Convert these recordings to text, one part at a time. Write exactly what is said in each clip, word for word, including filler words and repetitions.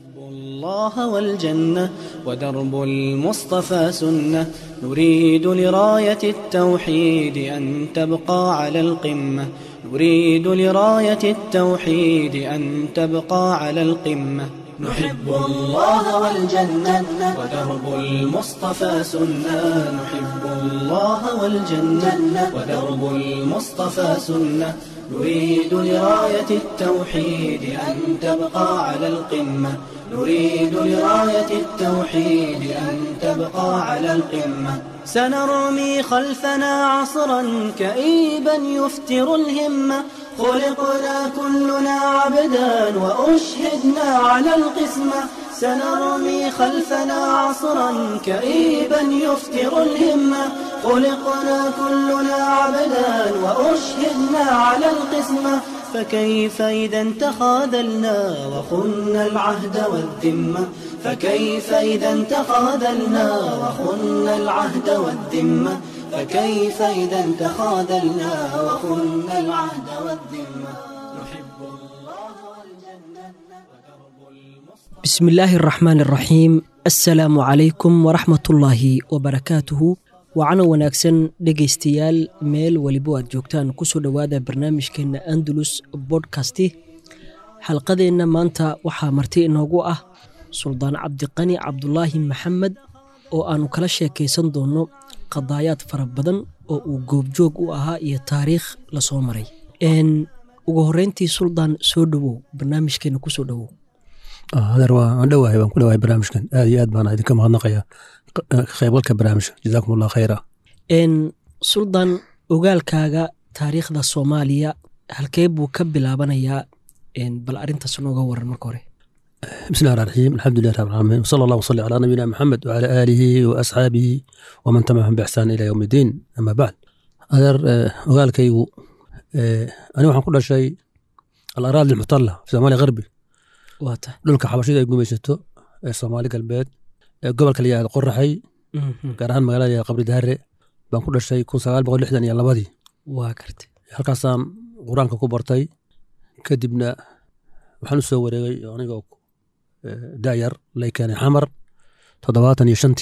الله والجنة ودرب المصطفى سنة، نريد لراية التوحيد أن تبقى على القمة، نريد لراية التوحيد أن تبقى على القمة. نحب الله والجنة ودرب المصطفى سنة، نحب الله والجنة ودرب المصطفى سنة، نريد لراية التوحيد أن تبقى على القمة، نريد لراية التوحيد أن تبقى على القمة. سنرمي خلفنا عصرا كئيبا يفتر الهمة، خلقنا كلنا عبدا وأشهدنا على القسمة، سنرمي خلفنا عصرا كئيبا يفتر الهمة، خلقنا كلنا عبدا وأشهدنا على القسمة. فكيف إذا تخاذلنا وخنا العهد والذمة، فكيف إذا تخاذلنا وخنا العهد والذمة، فكيف إذا تخاذلنا وخنا العهد والذمة. نحب الله والجنة ودرب المصطفى. بسم الله الرحمن الرحيم. السلام عليكم ورحمة الله وبركاته. وعنا wanaagsan dhegaystayaal meel waliba aad joogtaan kusoo dhawaada barnaamijkeena Andalus podcast. xalqadeena maanta waxaa marti inoogu ah Suldaan Cabdiqani Cabdullaahi Maxamed oo aanu kala sheekaysan doono qadaayaad fara badan oo uu goobjoog u ahaa iyo taariikh la soo maray. een ugu horeyntii Suldaan soo dhawow barnaamijkeena kusoo dhawow. هذا هو دواء بان كل واحد برامج كان هذه أد بان هذه كم هنقيا خيبل كبرامج جزاكم الله خيرا. إن سلطان وقال كاجا تاريخ ذا الصومالية هل كيب وكبل أبنايا إن بالأرنت سنو جور المكوري. بسم الله الرحمن الرحيم الحمد لله رب العالمين وصلى الله وصلى على نبينا محمد وعلى آله وأصحابه ومن تبعهم بإحسان إلى يوم الدين. أما بعد هذا وقال كيو أنا وحن كل شيء الأراضي المحتلة في الصومال الغربي. واته dhulka xabashida ay gumaysato ee Soomaali galbeed ee gobolka la yiraahdo Qorraxay gaar ahaan magaalada Qabri Dahare baan ku dhashay kun sagaal boqol lixdan iyo laba waa kartay halkaasaan quraanka ku bartay kadibna waxaan soo wareegay anigoo daayar leeyahay xamar toddobaatan iyo shan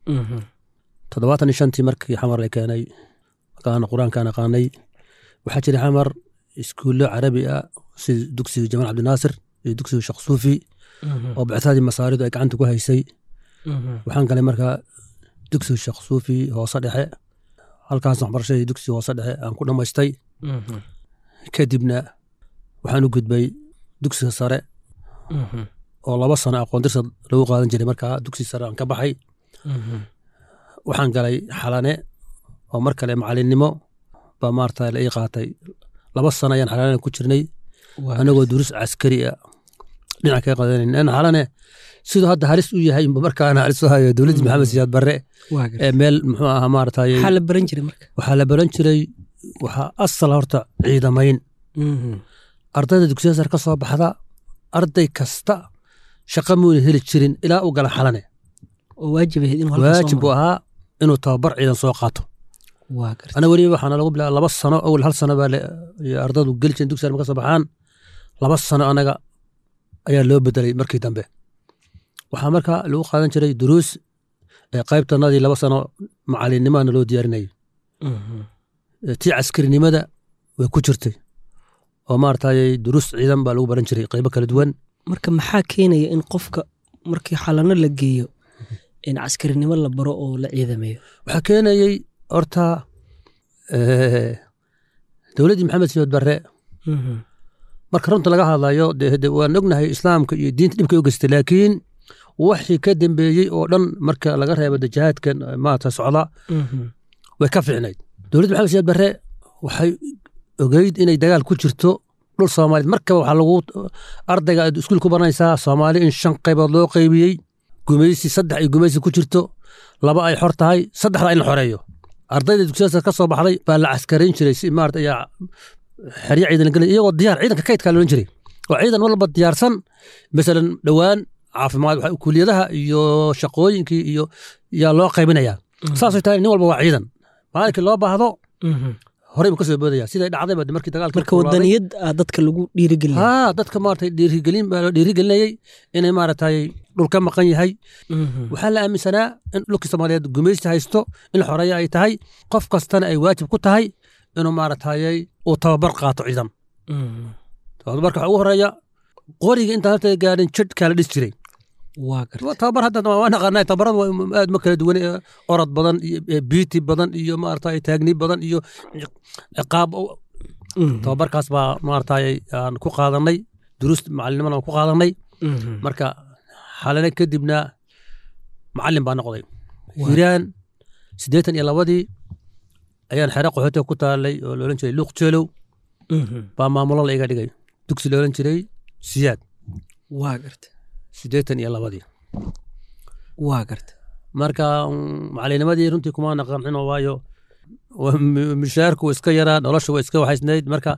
toddobaatan iyo shan markii xamar leeyahay kaan quraanka aqaanay waxa jiray xamar iskuulo carabi ah si dugsiga Jamal Abdi Naasir dugsiga Sheekh Suufi oo bactaadi masaaridu ay gacanta ku haysay waxaan galay markaa dugsiga Sheekh Suufi hoose dhexe halkaas waxbarashadii dugsiga hoose dhexe aan ku dhamaystay kadibna waxaan u gudbay dugsiga sare oo laba sano aqoon dirsad lagu qaadan jiray markaa dugsiga sare aan ka baxay waxaan galay Xalane oo mar kale macallinnimo ba maartay la ii qaatay laba sano ayaan Xalane ku jirnay anagoo duruus askari ah dhinaca ka qadanayna ana Xalane sidoo hadda halis u yahay markaana halis u hayo dawladda Maxamed Siyaad Barre ee meel muxuu ahaa maartay waxa la baran jiray marka waxa la baran jiray waxa asal horta ciidamayn ardayda dugsiga sare ka soo baxda arday kasta shaqo muu heli jirin ilaa uu gala Xalane oo waajib ah inuu halka waajib ah inuu tababar ciidan soo qaato waa kartay ana wali waxaan lagu bilaabay laba sano awal hal sano baa ardaydu galin dugsiga sare ka soo baxaan laba sano anaga ayaa loo bedelay markii dambe waxaa marka lagu qaadan jiray duruus ee qaybtanadii laba sano macallinnimada loo diyaarinayay tii askarinimada way ku jirtay oo maartay duruus ciidan baa lagu baran jiray qaybo kala duwan marka maxaa keenaya in qofka markii Xalane la geeyo in askarinimo la baro oo la ciidamayo waxa keenayay horta ee dawladda Maxamed Siyaad Barre marka runta laga hadlayo waan ognahay islaamka iyo diinta dhibka u geystay laakiin wixii ka dambeeyay oo dhan marka laga reebo jihaadkan maanta socda way ka fiicnayd dawladda Maxamed Siyaad Barre waxay ogeyd inay dagaal ku jirto dhul Soomaali marka waxa lagu ardayga iskuul ku baranaysaa Soomaali in shan qaybood loo qaybiyay gumaysi saddex ay gumaysi ku jirto laba ay xor tahay saddexda in la xoreeyo ardayda dugsiga ka soo baxday baa la askarin jiray si maartay xariic ciidan galay iyagoo diyaar ciidanka kaydka loo jiray oo ciidan walba diyaarsan midalan dhawaan caafimaad waxa kuuliyadaha iyo shaqooyinkii iyo yaa loo qaybinaya saasay tahay nin walba waa ciidan maalinka loo baahdo horey buu ka soo boodaya siday dhacdayba markii dagaalkii marka wadaniyad ah dadka lagu dhiirigeliyay ha dadka maartay dhiirigelin baa loo dhiirigelinayay inay maartay dhulka maqan yahay waxaa la aaminsanaa in dhulkii Soomaaliyeed gumaysi haysto in xoreeyo ay tahay qof kastana ay waajib ku tahay inuu maartay uu tababar qaato ciidan tababarka ugu horeeya qoriga inta horta gaarin jid kala dhis jiray waa gartay tababar hadda waan aqaanay tababarada aad ma kala duwan orod badan iyo beauty badan iyo maartay taagni badan iyo ciqaab tababarkaas baa maartay aan ku qaadanay duruus macallimada aan ku qaadanay marka xalana kadibna macallim baa noqday Hiiraan siddeetan iyo labadii ayaan xira qaxooti ku taalay oo loolan jiray Luuq Jeelow baa maamulo la iga dhigay dugsi loolan jiray Siyaad waa gartay siddeetan iyo labadii waa gartay marka macallinimadii runtii kuma naqancin waayo mishaarku iska yaraa noloshu way iska waxaysnayd marka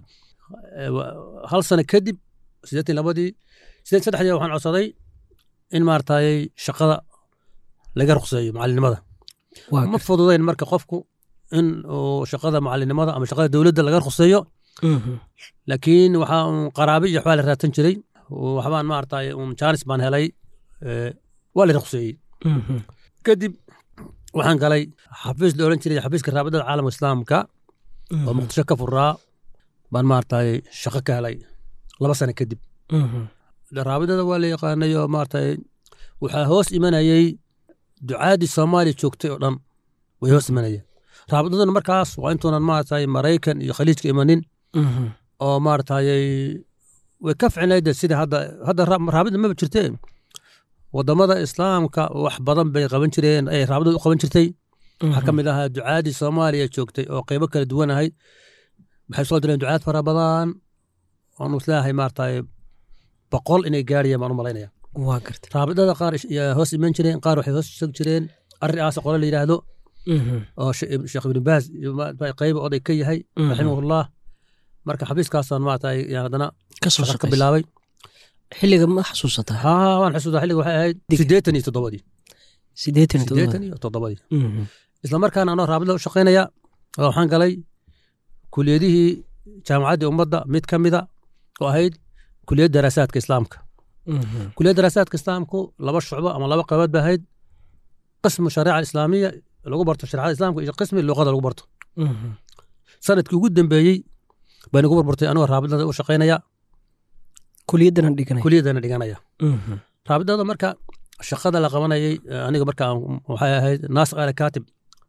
hal sano kadib siddeetan iyo labadii siddeetan saddexdii waxaan codsaday in maartay shaqada laga ruqseeyo macallinimada ma fududayn marka qofku in shaqada macallinimada ama shaqada dawladda laga ruqseeyo laakiin waxaa qaraabi iyo waxbaa la raadsan jiray waxbaan maartay jaanis baan helay waa la ruqseeyey kadib waxaan galay xafiis la oran jiray xafiiska raabidada caalamka islaamka oo muqdisho ka furaa baan maartay shaqo ka helay laba sano kadib raabidada waa la yaqaanay oo maartay waxaa hoos imanayay ducaadii Soomaaliya joogtay oo dhan way hoos imanayeen raabidadana markaas waa intuunan maartay Mareykan iyo Khaliijka imanin oo maartay way ka ficnayd sida hadda hadda raabida ma jirtay wadamada islaamka wax badan bay qaban jireen ay raabidadu u qaban jirtay waxa kamid ah ducaadii Soomaaliya joogtay oo qaybo kala duwan ahayd waxay soo direen ducaad fara badan oo nuslaahay maartay boqol inay gaariyeen ma malaynaya waa gartay raabidada qaar hoos iman jireen qaar waxay hoos shaq jireen ariaas qolo la yiraahdo oo Sheekh Ibn Baaz qayb oday ka yahay rahimahullah marka xafiiskaasaan maartay yaadana ka soo ka bilaabay xilliga ma xasuusata ha waan xasuustaa xilliga waxay ahayd siddeetan iyo toddobadii siddeetan iyo toddobadii isla markaana anoo raabida u shaqaynaya waxaan galay kuliyadihii jaamacadda ummadda mid ka mida oo ahayd kuliyadda daraasaadka islaamka kuliyadda daraasaadka islaamku laba shucbo ama laba qaybood baa ahayd qismu shariica islaamiya lagu barto shariicada islaamka iyo qismi luqada lagu barto sanadkii ugu dambeeyey baan ugu barbartay anoo raabidada u shaqaynaya kuliyadana dhiganaya kuliyadana dhiganaya raabidada marka shaqada la qabanayay aniga marka waxay ahayd naas qaale kaatib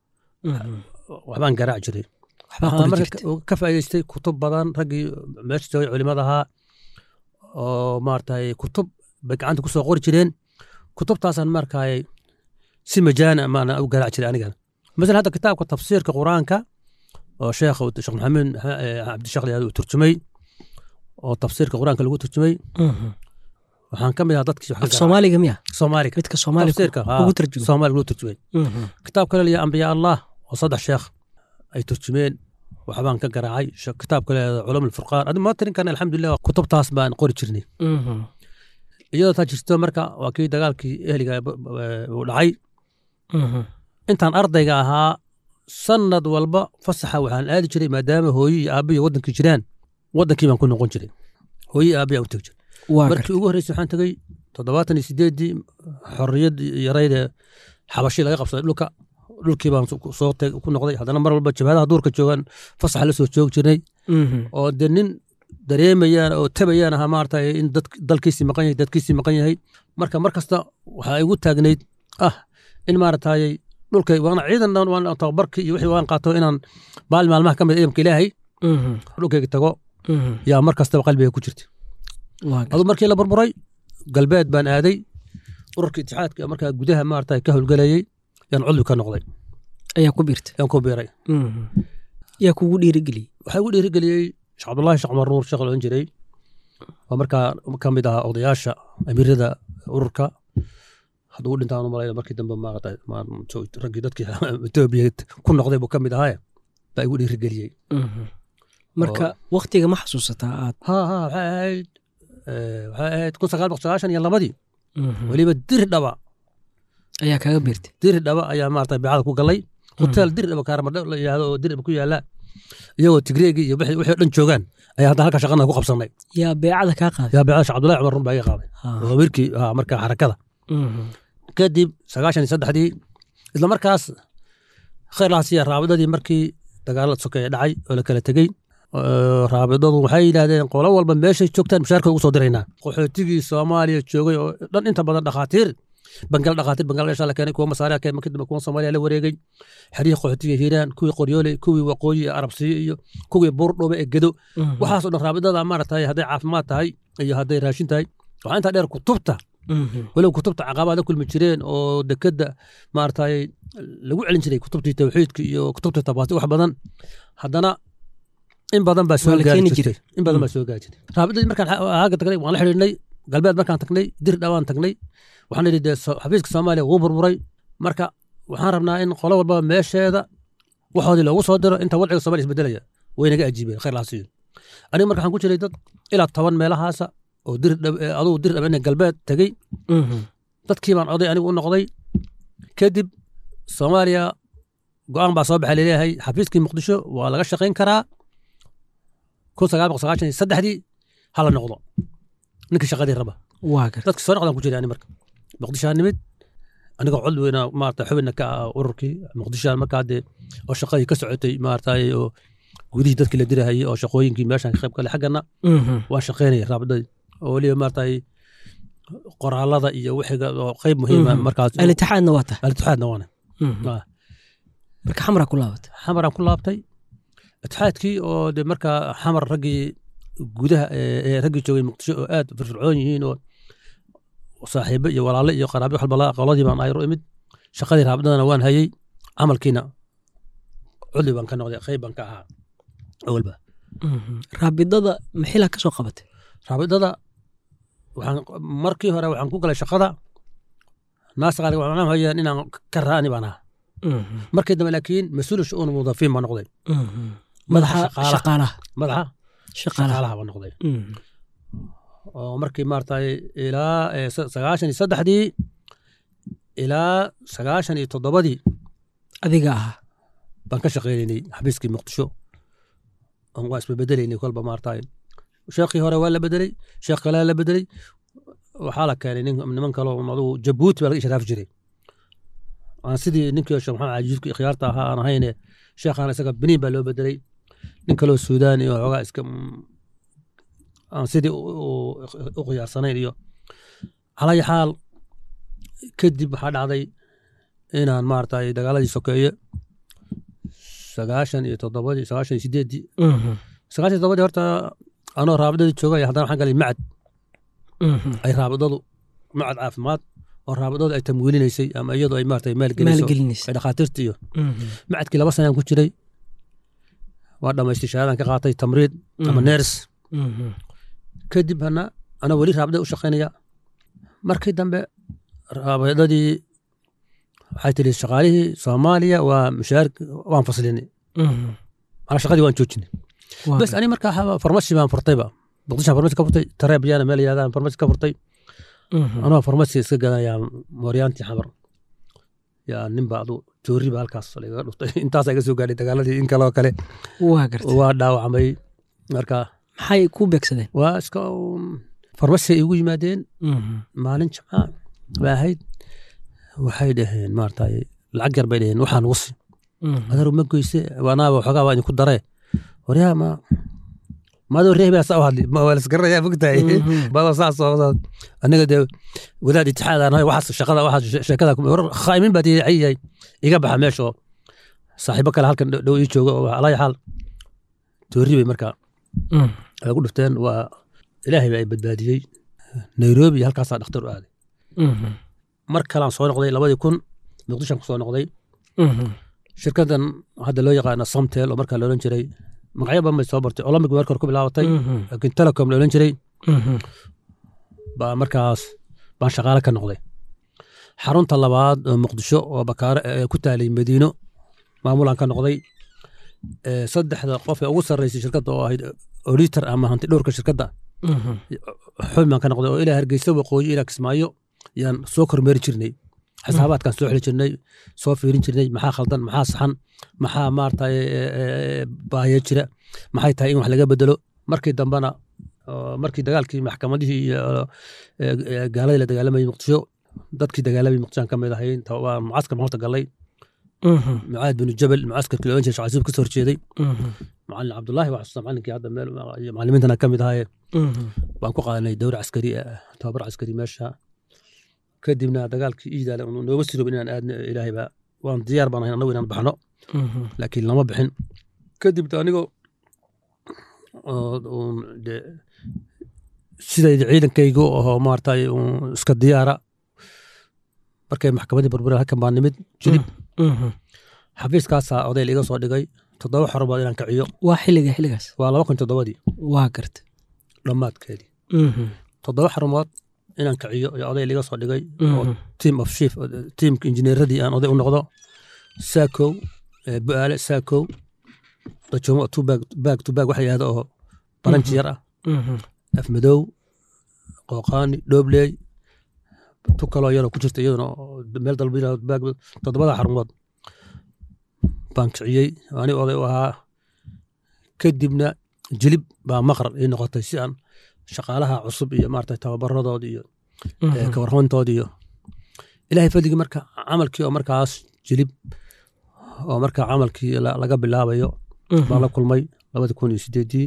waxbaan garaac jiray ka faa'iidaystay kutub badan raggii meesha joogay culimada ahaa oo maartay kutub bay gacanta ku soo qori jireen kutubtaasaan markay si majaana maana u garaac jiray aniga مثلا هذا كتاب تفسير كقرآنك شيخ الشيخ محمد عبد الشيخ اللي ترجمي أو تفسير كقرآن كله ترجمي وحن كم هذا كذا الصومالي جميع صومالي كتك الصومالي تفسير كه ترجمي صومالي كله ترجمي كتاب كله يا أنبياء الله وصدح الشيخ أي ترجمين وحبان كقراعي كتاب كله علوم الفرقان هذا ما ترين كان الحمد لله كتب تاسبان قوري تشرني إذا تاجرت مركا وأكيد قال كي أهلي ودعي intaan ardayga ahaa sanad walba fasaxa waxaan aadi jiray maadaama hooyo iyo aabiyo wadankii jiraan wadankii baan ku noqon jiray hooyo aabiyo u tag jiray markii ugu horreysay waxaan tagay toddobaatan iyo sideedii xorriyad yarayda xabashi laga qabsaday dhulka dhulkii baan soo ku noqday haddana mar walba jabhadaha duurka joogaan fasaxa la soo joog jirnay oo dee nin dareemayaan oo tabayaan ahaa maartay in dad dalkiisii maqan yahay dadkiisii maqan yahay marka mar kasta waxaa igu taagnayd ah in maartay dhulkay waana ciidan waan tababarkii iyo wixii waan qaato inaan baal maalmaha ka mid ciidanka ilaahay dhulkayga tago yaa mar kastaba qalbiga ku jirtay aduu markii la burburay galbeed baan aaday ururka itixaadka markaa gudaha maartay ka howlgalayay yaan cudwi ka noqday ayaa ku biirtay yaan ku biiray yaa kugu dhiirigeliyey waxaa igu dhiirigeliyey sheekh cabdullaahi sheekh cumar nuur sheekh loon jiray waa markaa ka mid ahaa odayaasha amiirada ururka hadduu dhintaan malayna markii dambe maaqatay raggii dadkii Itoobiya ku noqday buu ka mid ahaa baa igu dhiirigeliyey marka waqtiga ma xasuusataa aad ha ha waxay ahayd waxay ahayd kun sagaal boqol sagaashan iyo labadii weliba diri dhaba ayaa kaga biirtay diri dhaba ayaa maartay beecada ku galay hotel diri dhaba kaaramadho la yidhaahdo oo diri dhaba ku yaala iyagoo tigreegi iyo wixii wixii dhan joogaan ayaa hadda halka shaqada ku qabsanay yaa beecada ka qaaday yaa beecada Cabdullaahi Cumar run baa iga qaaday oo wiilkii markaa xarakada kadib sagaashan iyo saddexdii isla markaas khayr laasiya raabidadii markii dagaalada sokeeye dhacay oo la kala tegey raabidadu waxay yidhaahdeen qolo walba meeshay joogtaan mushaarka ugu soo diraynaa qaxootigii Soomaaliya joogay oo dhan inta badan dhakhaatiir bangal dhakhaatiir Bangladesh la keenay kuwa masaariya keenay markii dambe kuwa Soomaaliya la wareegay xiriir qaxootiga Hiiraan kuwii Qoryoole kuwii Waqooyi Arabsiyo iyo kuwii Buurdhoobe ee Gedo waxaas oo dhan raabidada maartay hadday caafimaad tahay iyo hadday raashin tahay waxa inta dheer kutubta walow kutubta caqabada kulmi jireen oo dekada maartay lagu celin jiray kutubtii tawxiidka iyo kutubtii tabaasi wax badan haddana in badan baa soo gaari jirtay in badan baa soo gaari jirtay raabidadii markaan aaga tagnay waan la xiriirnay galbeed markaan tagnay dir dhawaan tagnay waxaan idhi xafiiska Soomaaliya wuu burburay marka waxaan rabnaa in qolo walba meesheeda waxoodii loogu soo diro inta wadciga Soomaaliya isbedelaya way naga ajiibeen khayr laasiyo aniga marka waxaan ku jiray dad ilaa toban meelahaasa oo dir aduu dir dhabana galbeed tagay dadkii baan oday anigu u noqday kadib Soomaaliya go'aan baa soo baxay leeyahay xafiiskii Muqdisho waa laga shaqayn karaa kun sagaal boqol sagaashan iyo saddexdii hala noqdo ninka shaqadii raba waa gar dadka soo noqdaan ku jiray marka Muqdisho nimid aniga cod weyna maarta xubinna ka ururkii Muqdisho markaa de oo shaqadii ka socotay maartay oo gudihii dadkii la dirahayay oo shaqooyinkii meeshan ka qayb galay xaggana waa shaqeynay raabidadii oo waliba maartay qoraalada iyo wixiga oo qayb muhiim ah markaas al-itixaadna wata al-itixaadna waana marka xamra ku laabatay xamra ku laabatay itixaadkii oo de marka xamar ragii gudaha ee ragii joogay Muqdisho oo aad firfircoon yihiin oo saaxiibo iyo walaalo iyo qaraabo wax balaa qoladii baan ayro imid shaqadii raabidadana waan hayay amalkiina culi baan ka noqday qayb baan ka ahaa awalba raabidada maxila ka soo qabatay raabidada waxaan markii hore waxaan ku galay shaqada naasqaaliga waxaan hayay inaan ka raani baan ahaa markii dambe laakiin mas'uul shu'uun mudafiin baan noqday madaxa shaqaalaha madaxa shaqaalaha baan noqday oo markii maartay ilaa sagaashan iyo saddexdii ilaa sagaashan iyo toddobadii adiga ahaa baan ka shaqeynay xafiiskii Muqdisho oo waa isbedelaynay kolba maartay sheekhi hore waa la bedelay sheekh kale la bedelay waxa la keenay niman kale oo madu Jabuuti baa laga ishraaf jiray aan sidii ninkii sheekh maxamed cajiibki khiyaarta ahaa aan ahayne sheekhan isaga biniin baa loo bedelay nin kale oo Suudaani oo xogaa iska aan sidii u khiyaarsanayn iyo calay xaal kadib waxa dhacday inaan maartay dagaaladii sokeeye sagaashan iyo toddobadii sagaashan iyo sideedii sagaashan iyo toddobadii horta anoo raabidadii joogay haddana waxaan galay macad ay raabidadu macad caafimaad oo raabidadu ay tamwiilinaysay ama iyadoo ay maartay maalgelinayso ay dhakhaatiirta iyo macadkii laba sanaan ku jiray waa dhamaystay shahaadaan ka qaatay tamriid ama neers kadib hana ana weli raabidada u shaqaynaya markii dambe raabidadii waxay tiri shaqaalihii Soomaaliya waa mushaar waan faslinay ana shaqadii waan joojinay bas ani markaa farmasi baan furtayba Muqdisho farmasi ka furtay tareebiyana meel yaadaan farmasi ka furtay ana farmasi iska gadaya Mooriyaanti xamar yaa nin baadu joori ba halkaas laga dhuftay intaas ay soo gaadhay dagaaladii in kale oo kale waa gartay waa dhaawacmay marka maxay ku beegsadeen waa iska farmasi igu yimaadeen maalin jimca baahayd waxay dhaheen maartay lacag yar bay dhaheen waxaan wasi adar ma goyse waana waxoogaa waa ku daree wariyaa ma maadoo reebaa soo hadli ma wala isgaraya bugtay bada saas soo aniga de wadaad itixaad aan waxa shaqada waxa sheekada ku khaymin baad ayay iga baxa meesho saaxiibo kale halkan dhow ii joogo alay xal tooribay marka ay ku dhufteen waa ilaahay baa badbaadiyay Nairobi halkaas dhakhtar u aaday mar kale aan soo noqday labadii kun Muqdisho ku soo noqday shirkadan hadda loo yaqaan Somtel oo marka la oran jiray magacyo badan bay soo bartay Olympic markor ku bilaabatay laakiin Telecom la oran jiray baa markaas baan shaqaale ka noqday xarunta labaad oo Muqdisho oo Bakaare ku taalay Madiino maamulan ka noqday saddexda qof ee ugu sareysay shirkadda oo ahayd auditor ama hanti dhowrka shirkadda xubin ka noqday oo ilaa Hargeysa waqooyi ilaa Kismaayo yaan soo kormeeri jirnay xisaabaadkan soo xili jirnay soo fiirin jirnay maxaa khaldan maxaa saxan maxaa maartay baahiyo jira maxay tahay in wax laga bedelo markii dambana markii dagaalkii maxkamadihii iyo gaaladii la dagaalamayay muqdisho dadkii dagaalamay muqdisho ka mid ahayn waa mucaskar horta galay معاذ بن جبل معسكر كل وين شعزوب كسر شيء معلم عبد الله وحسن معلم كي هذا معلمين أنا كم هاي بانكو قالنا دورة عسكرية تابر عسكري ماشى كدمنا دقال كي إيدا نوصلوا بيننا إلهي بقى وان ديار بنا هنا نوين بحنا لكن لما بحن كدم تانيكو سيدا عيدا كيجو هو مارتاي وسكت ديارة markay maxkamadii burbura halkan baan nimid jilib xafiiskaasa oday liga soo dhigay toddoba xarumood inaan kiciyo waa xilliga xilligaas waa laba kun toddobadii waa garta dhammaadkeedii toddoba xarumood inaan kiciyo iyo oday liga soo dhigay oo team of chief teamka injineeradii aan oday u noqdo saakow bu'aale saakow dajumo two bag bag to bag waxa yahda oo baranji yar ah afmadow qooqaani dhoobley tu kaloo yaroo ku jirta iyaduna meel dalbina baag toddobada xarumood baan kiciyey ani oday u ahaa kadibna jilib baa maqrar ii noqotay si aan shaqaalaha cusub iyo maaragtay tababaradooda iyo ka warrantooda iyo ilaahay fadligii marka camalkii oo markaas jilib oo markaa camalkii laga bilaabayo baan la kulmay labada kun iyo sideedii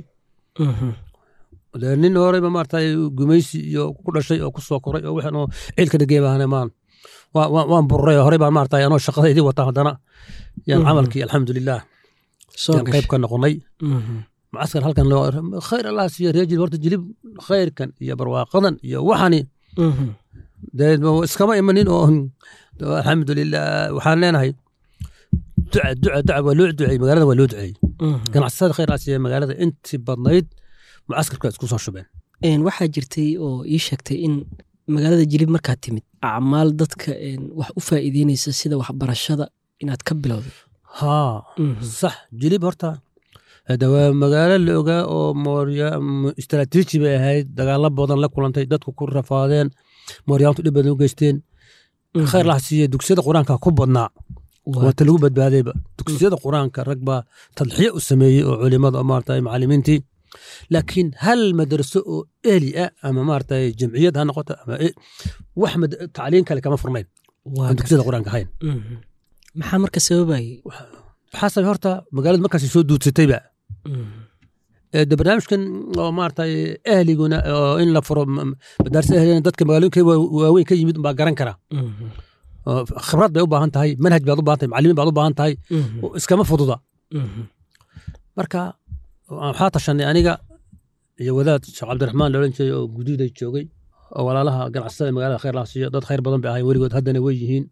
nin horeyba maaragtay gumaysi iyo ku dhashay oo ku soo koray oo waxaan oo ciilka dhageebaana maan waan burray horey baan maaragtay anoo shaqadeydii wata haddana yaan camalkii alxamdulilah yaan qayb ka noqonay mucaskar halkan khayr allah siiyo reejil horta jilib khayrkan iyo barwaaqadan iyo waxani dee iskama imanin oo alxamdulilah waxaan leenahay duca duca duca waa loo duceeyey magaalada waa loo duceeyey ganacsada khayr allah siiyo magaalada intii badnayd mucaskarka isku soo shubeen waxaa jirtay oo ii sheegtay in magaalada jilib markaad timid acmaal dadka wax u faa'iideynaysa sida waxbarashada inaad ka bilowday haa sax jilib horta hada waa magaalo la ogaa oo moorya istaraatiiji bay ahayd dagaalo badan la kulantay dadku ku rafaadeen mooryaantu dhib badan u geysteen khayr lah siiye dugsiyada qur-aanka ku badnaa waata lagu badbaadayba dugsiyada qur-aanka rag baa tadxiye u sameeyey oo culimada maaragtay macallimiintii laakiin hal madraso oo eeli ah ama maaragtay jamciyad ha noqoto ama wax tacliin kale kama furnayn dugsiyada qur-aanka ahayn maxaa marka sababayay waxaa sabay horta magaalada markaasi soo duudsatayba de barnaamijkan oo maaragtay ahliguna oo in la furo madaarisa ahlina dadka magaalooyinka waaweyn ka yimid baa garan kara khibrad bay u baahan tahay manhaj baad u baahan tahay macallimiin baad u baahan tahay iskama fududa marka waxaa tashanay aniga iyo wadaad sheekh cabdiraxmaan la odhan jiray oo guduuday joogay oo walaalaha ganacsada magaalada khayr lah siiyo dad khayr badan bay ahayn weligood haddana way yihiin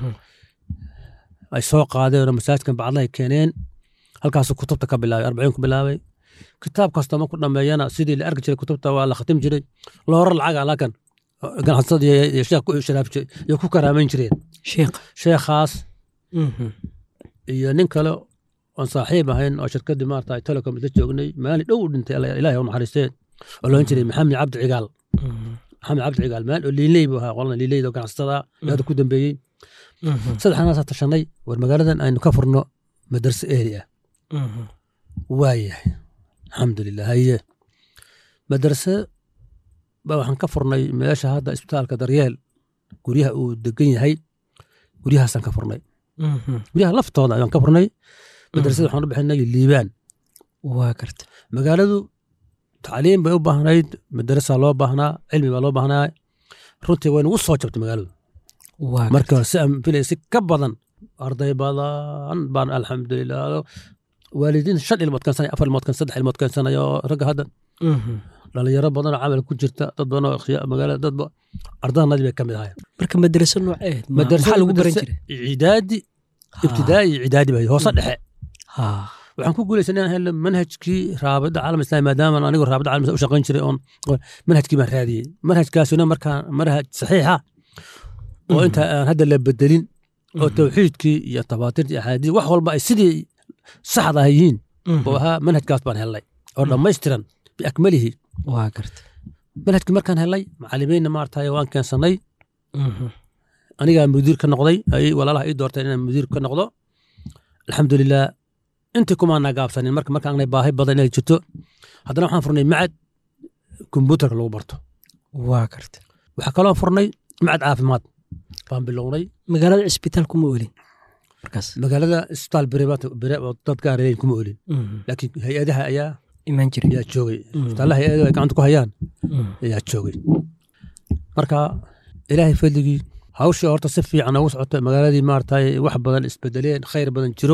ay soo qaadeen oo masaajidkan bacdahay keeneen halkaasuu kutubta ka bilaabay arbaciin ku bilaabay kitaab kasta ma ku dhammeeyana sidii la arki jiray kutubta waa la khatim jiray loora lacaga laakan ganacsada iyo sheekh ku sharaaf jiray iyo ku karaamayn jireen sheekh sheekhaas iyo nin kale oon saaxiib ahayn oo shirkaddii maaragtay telecom isla joognay maalin dhow dhintay ilaahay u naxariisteen oo loon jiray maxamed cabdi cigaal maxamed cabdi cigaal maal oo liiley buu ahaa qolana liileyda oo ganacsatada hadda ku dambeeyey saddexdaanaasaa tashanay war magaaladan aynu ka furno madarse ehli ah waayahay alxamdulilah haye madarse baa waxaan ka furnay meesha hadda isbitaalka daryeel guryaha uu degan yahay guryahaasaan ka furnay guryaha laftooda ayaan ka furnay madrasada waxaan u bixinay liibaan waa karta magaaladu tacliim bay u baahnayd madrasa loo baahnaa cilmi baa loo baahnaa runtii way nagu soo jabtay magaaladu marka si aan filay si ka badan arday badan baan alxamdulilah waalidiin shan ilmood keensanay afar ilmood keen saddex ilmood keensanayo ragga hadda dhalinyaro badan oo camal ku jirta dad badan oo magaalada dadba ardadanadii bay ka mid ahaayeen marka madraso nooceed maxaa lagu baran jiray cidaadi ibtidaa'i cidaadi bay hoose dhexe waxaan ku guulaysanay inaan helno manhajkii raabida caalam islaami maadaama anigu raabida caalam u shaqayn jiray oon manhajkii baan raadiyey manhajkaasuna markaa manhaj saxiixa oo inta aan hadda la bedelin oo tawxiidkii iyo tabaatirtii axaadiis wax walba ay sidii saxda yihiin oo ahaa manhajkaas baan helnay oo dhammaystiran biakmalihi waa garta manhajkii markaan helnay macallimiinna maaragtay waan keensanay anigaa mudiir ka noqday ay walaalaha ii doorteen inaan mudiir ka noqdo alxamdulilah intii kumaana gaabsanin marka marka aanay baahi badan inay jirto haddana waxaan furnay macad kombyuutarka lagu barto waa karta waxaa kaloo furnay macad caafimaad baan bilownay magaalada isbitaal kuma olin markaas magaalada isbitaal bere dad gaareen kuma olin laakiin hay-adaha ayaa imaan jiray ayaa joogay isbitaalaha hay-adaha ay gacanta ku hayaan ayaa joogay marka ilaahay fadligii hawshii horta si fiican ugu socotay magaaladii maaragtay wax badan isbedeleen khayr badan jiro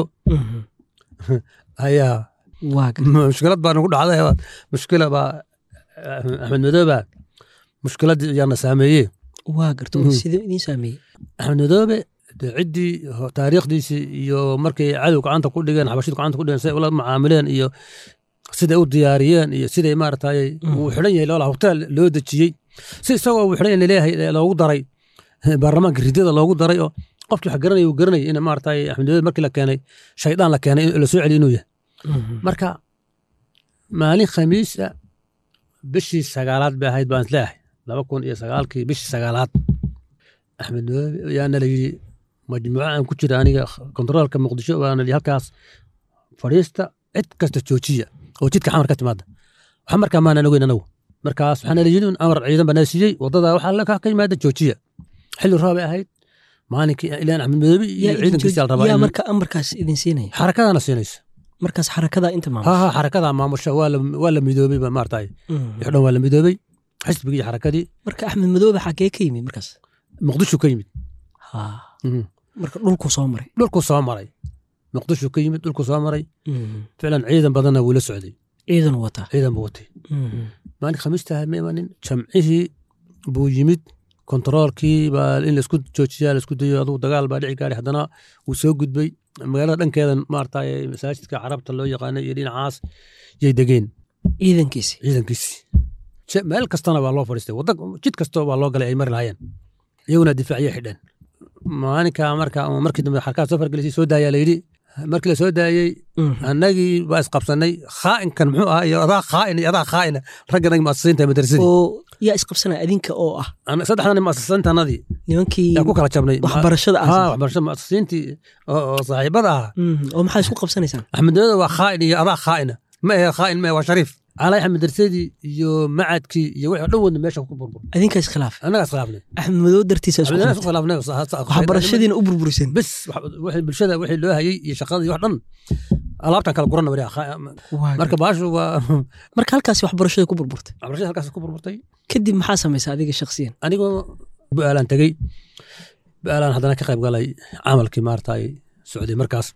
ayaa mushkilad baa nagu dhacday mushkila baa axmed madoobe mushkiladii ayaana saameeyey waa garta sidee idin saameeyey axmed madoobe ciddii taariikhdiisii iyo markay cadow gacanta ku dhigeen xabashidu gacanta ku dhigeen siday ula macaamileen iyo siday u diyaariyeen iyo siday maaragtay uu xidhan yahay loola hotel loo dejiyey si isagoo uu xidhan leeyahay loogu daray baarlamaanka ridada loogu daray oo qofkii wax garanaya uu garanayay in maaragtay axmed madoobe markii la keenay shaydaan la keenay la soo celiy inuu yahay marka maalin khamiisa bishii sagaalaad bay ahayd baan isleeyahay laba kun iyo sagaalkii bishii sagaalaad axmed madoobe yaana la yidhi majmuuco aan ku jira aniga kontaroolka muqdisho baana li halkaas fadhiista cid kasta joojiya oo jidka xamar ka timaada waxa markaa maanaan ogeyn anagu markaas waxaana la yidhi amar ciidan baa nala siiyey wadada waxaa la ka yimaada joojiya xilli roob ay ahayd maalinkii ilaan axmed madoobe iyo ciidankiisa la rabaa yaa marka amarkaas idin siinaya xarakadana siinaysa markaas xarakada inta maamusha ha xarakada maamusha waa la waa la midoobay ba maartay xidhan waa la midoobay xisbigii xarakadii marka axmed madoobe xagee ka yimid markaas muqdisho ka yimid ha marka dhulku soo maray dhulku soo maray muqdisho ka yimid dhulku soo maray ficlan ciidan badanna wuu la socday ciidan wata ciidan buu watay maalin khamiista ma imanin jamcihii buu yimid kontaroolkii baa in laisku joojiyaa laisku dayo adugu dagaal baa dhici gaari haddana wuu soo gudbay magaalada dhankeeda maaragtay masaajidka carabta loo yaqaanay iyo dhinacaas yay degeen ciidankiisi ciidankiisi meel kastana waa loo fadhiistay wadda jid kastoo waa loo galay ay mari lahaayeen iyaguna difaaciyay xidheen maalinka marka markii dambe xarkaha soo fargelisay soo daayaa la yidhi markii la soo daayey annagii baa isqabsanay khaa'inkan muxuu ahaa iyo adaa khaa'in iyo adaa khaa'ina ragganagi muasisiinta madrasadii oo yaa isqabsanaya adinka oo ah saddexdan muasisiintanadii nimankii yaa ku kala jabnay waxbarashada ah waxbarashada muasisiintii oo saaxiibada ah oo maxaa isku qabsanaysaan axmed madoobe waa khaa'in iyo adaa khaa'ina ma ahe khaa'in ma waa shariif calay axmed darsadii iyo macadkii iyo wixii dhan wadna meesha ku burbur adinka iskhilaaf annaga iskhilaafnay axmed madoobe dartiisa isku khilaafnay waxbarashadiina u burburiseen bas wixii bulshada wixii loo hayay iyo shaqadii wax dhan alaabtan kala guranna wari marka baashu waa marka halkaasi waxbarashada ku burburtay waxbarashada halkaas ku burburtay kadib maxaa samaysa adiga shakhsiyan anigoo bu'aalaan tegey bu'aalaan haddana ka qayb galay camalkii maaragtay socday markaas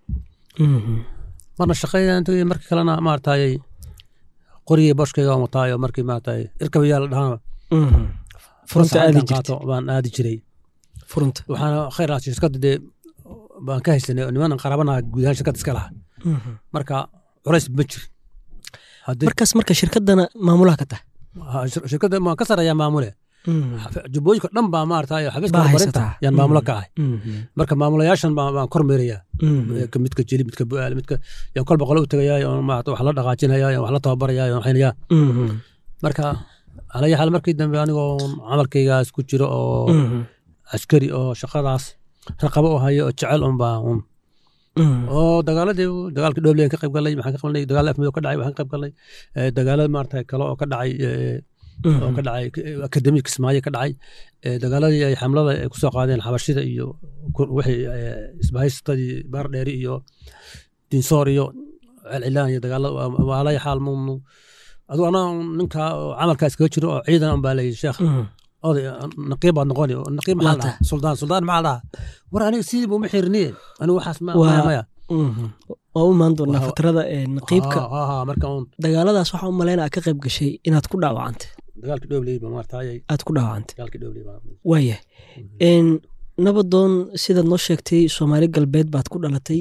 marna shaqaydaan tegey markii kalena maaragtay qorigii boshkayga aan wataayo markii maaragtay irkabayaa la dhahaa furunta aadi jirta baan aadi jiray furunta waxaana khayr ah shirkadda dee baan ka haysanay niman qaraabanaha guud ahaan shirkadda iska lahaa marka culays ma jir markaas marka shirkaddana maamulaha ka tahay shirkadda maan ka saraya maamule jubbooyinka dhan baa maaragtay xafiiska horumarinta yaan maamulo ka ahay marka maamulayaashan baan kormeerayaa midka jeli midka bu'aal midka yaan kolba qole u tegayaa wax la dhaqaajinayaa wax la tababarayaa waxaynayaa marka alaya xaal markii dambe anigoo camalkaygaas ku jiro oo askari oo shaqadaas raqabo u hayo oo jecel un baa un oo dagaaladii dagaalkii dhoobleyan ka qayb galay maxaan ka qabanay dagaal afmido ka dhacay waxaan ka qayb galay dagaalada maaragtay kale oo ka dhacay oo ka dhacay akademiya kismaayo ka dhacay dagaaladii ay xamlada ay kusoo qaadeen xabashida iyo wixii isbahaystadii baardheeri iyo dinsoor iyo celcilaan iyo dagaalada alaya xaal munu aduu anaa ninka camalkaa iskaga jiro oo ciidan un baa layidhi sheekh oday naqiib baad noqoni naqiib maxaa dhaha suldaan suldaan maxaa dhaha war aniga sidii buma xirniye anigu waxaas maya maya waa u imaan doonaa fatrada naqiibka marka dagaaladaas waxaa u malaynaa ka qayb gashay inaad ku dhaawacantay dagaalkii dhobley ba maartay aad ku dhaawacantay dagaalkii dhobley ba waayahay nabadoon sidaad noo sheegtay soomaali galbeed baad ku dhalatay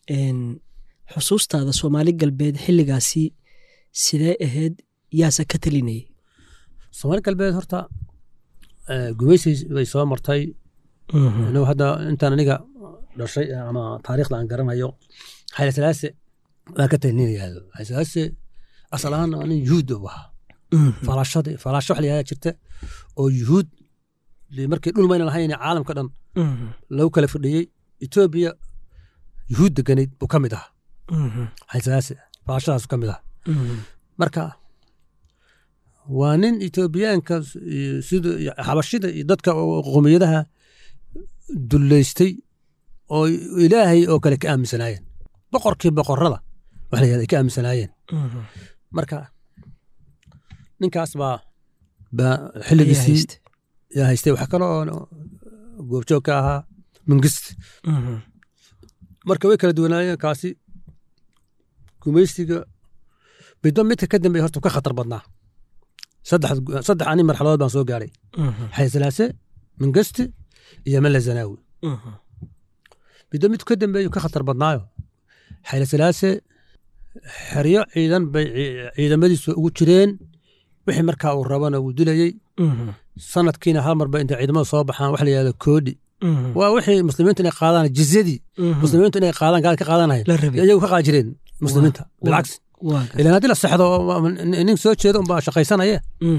xusuustaada soomaali galbeed xilligaasi sidee ahayd yaase ka talinayay soomaali galbeed horta gumaysi bay soo martay inuu hadda intaan aniga dhashay ama taariikhda aan garanayo xayla salaase waan ka talininayaa xayla salaase asal ahaan anin yuhuud u ahaa falashadii falasho wax la yihahda jirta oo yuhuud markii dhul mayna lahayn caalamka dhan lagu kala fadhiyey Ethiopia yuhuud deganayd buu ka mid ahaa haysaase baashadaas ka mid ah marka waa nin Ethiopiaanka sida xabashida iyo dadka qowmiyadaha duleystay oo ilaahay oo kale ka aaminsanaayeen boqorkii boqorrada wax la yiraahdo ka aaminsanaayeen marka ninkaas baa baa xilligiisii yaa haystay wax kale oo goobjoog ka ahaa Mengist marka way kala duwanaayeen kaasi gumaysiga bidba midka ka dambeeyay horta ka khatar badnaa saddex saddex ani marxaladood baan soo gaaray Hayle Selassie Mengist iyo Mele Zenawi bidba midka ka dambeeyay ka khatar badnaayo Hayle Selassie xariyo ciidan bay ciidamadiisu ugu jireen wixii markaa uu rabana uu dilayay sanadkiina hal mar ba inta ciidamada soo baxaan wax la yiraahdo koodi waa wixii muslimiintu inay qaadaan jizyadii muslimiintu inay qaadaan gaal ka qaadanayo iyagu ka qaajireen muslimiinta bilcaks ilaa hadii la saxdo nin soo jeedo baa shaqaysanaya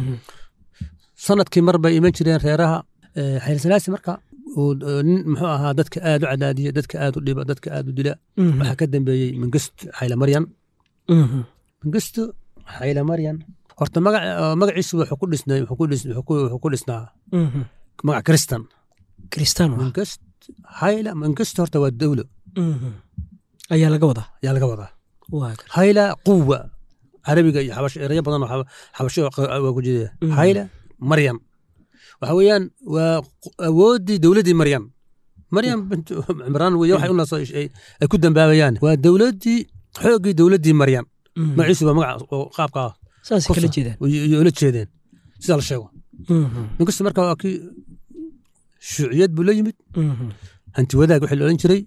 sanadkii mar bay iman jireen reeraha Hayle Selassie marka nin muxuu ahaa dadka aad u cadaadiya dadka aad u dhiba dadka aad u dila waxa ka dambeeyay Mengist Hayle Mariam Mengist Hayle Mariam horta magac magaciisu wuxuu ku dhisnay wuxuu ku dhisnay wuxuu ku dhisnaa magac Kristan Kristan Mengist Hayle Mengist horta waa dawlo ayaa laga wadaa ayaa laga wadaa Hayle quwa carabiga iyo xabash ereyo badan oo xabasho waa ku jeedaa Hayle Mariam waxa weeyaan waa awoodii dawladii Mariam Mariam bint Imran way waxay u nasay ay ku dambaabayaan waa dawladii xoogii dawladii Mariam magaciisu waa magac qaabka saas kala jeedaan iyo la jeedeen sida la sheego Mengist marka waa ki shuuciyad buu la yimid hanti wadaag wixii la oran jiray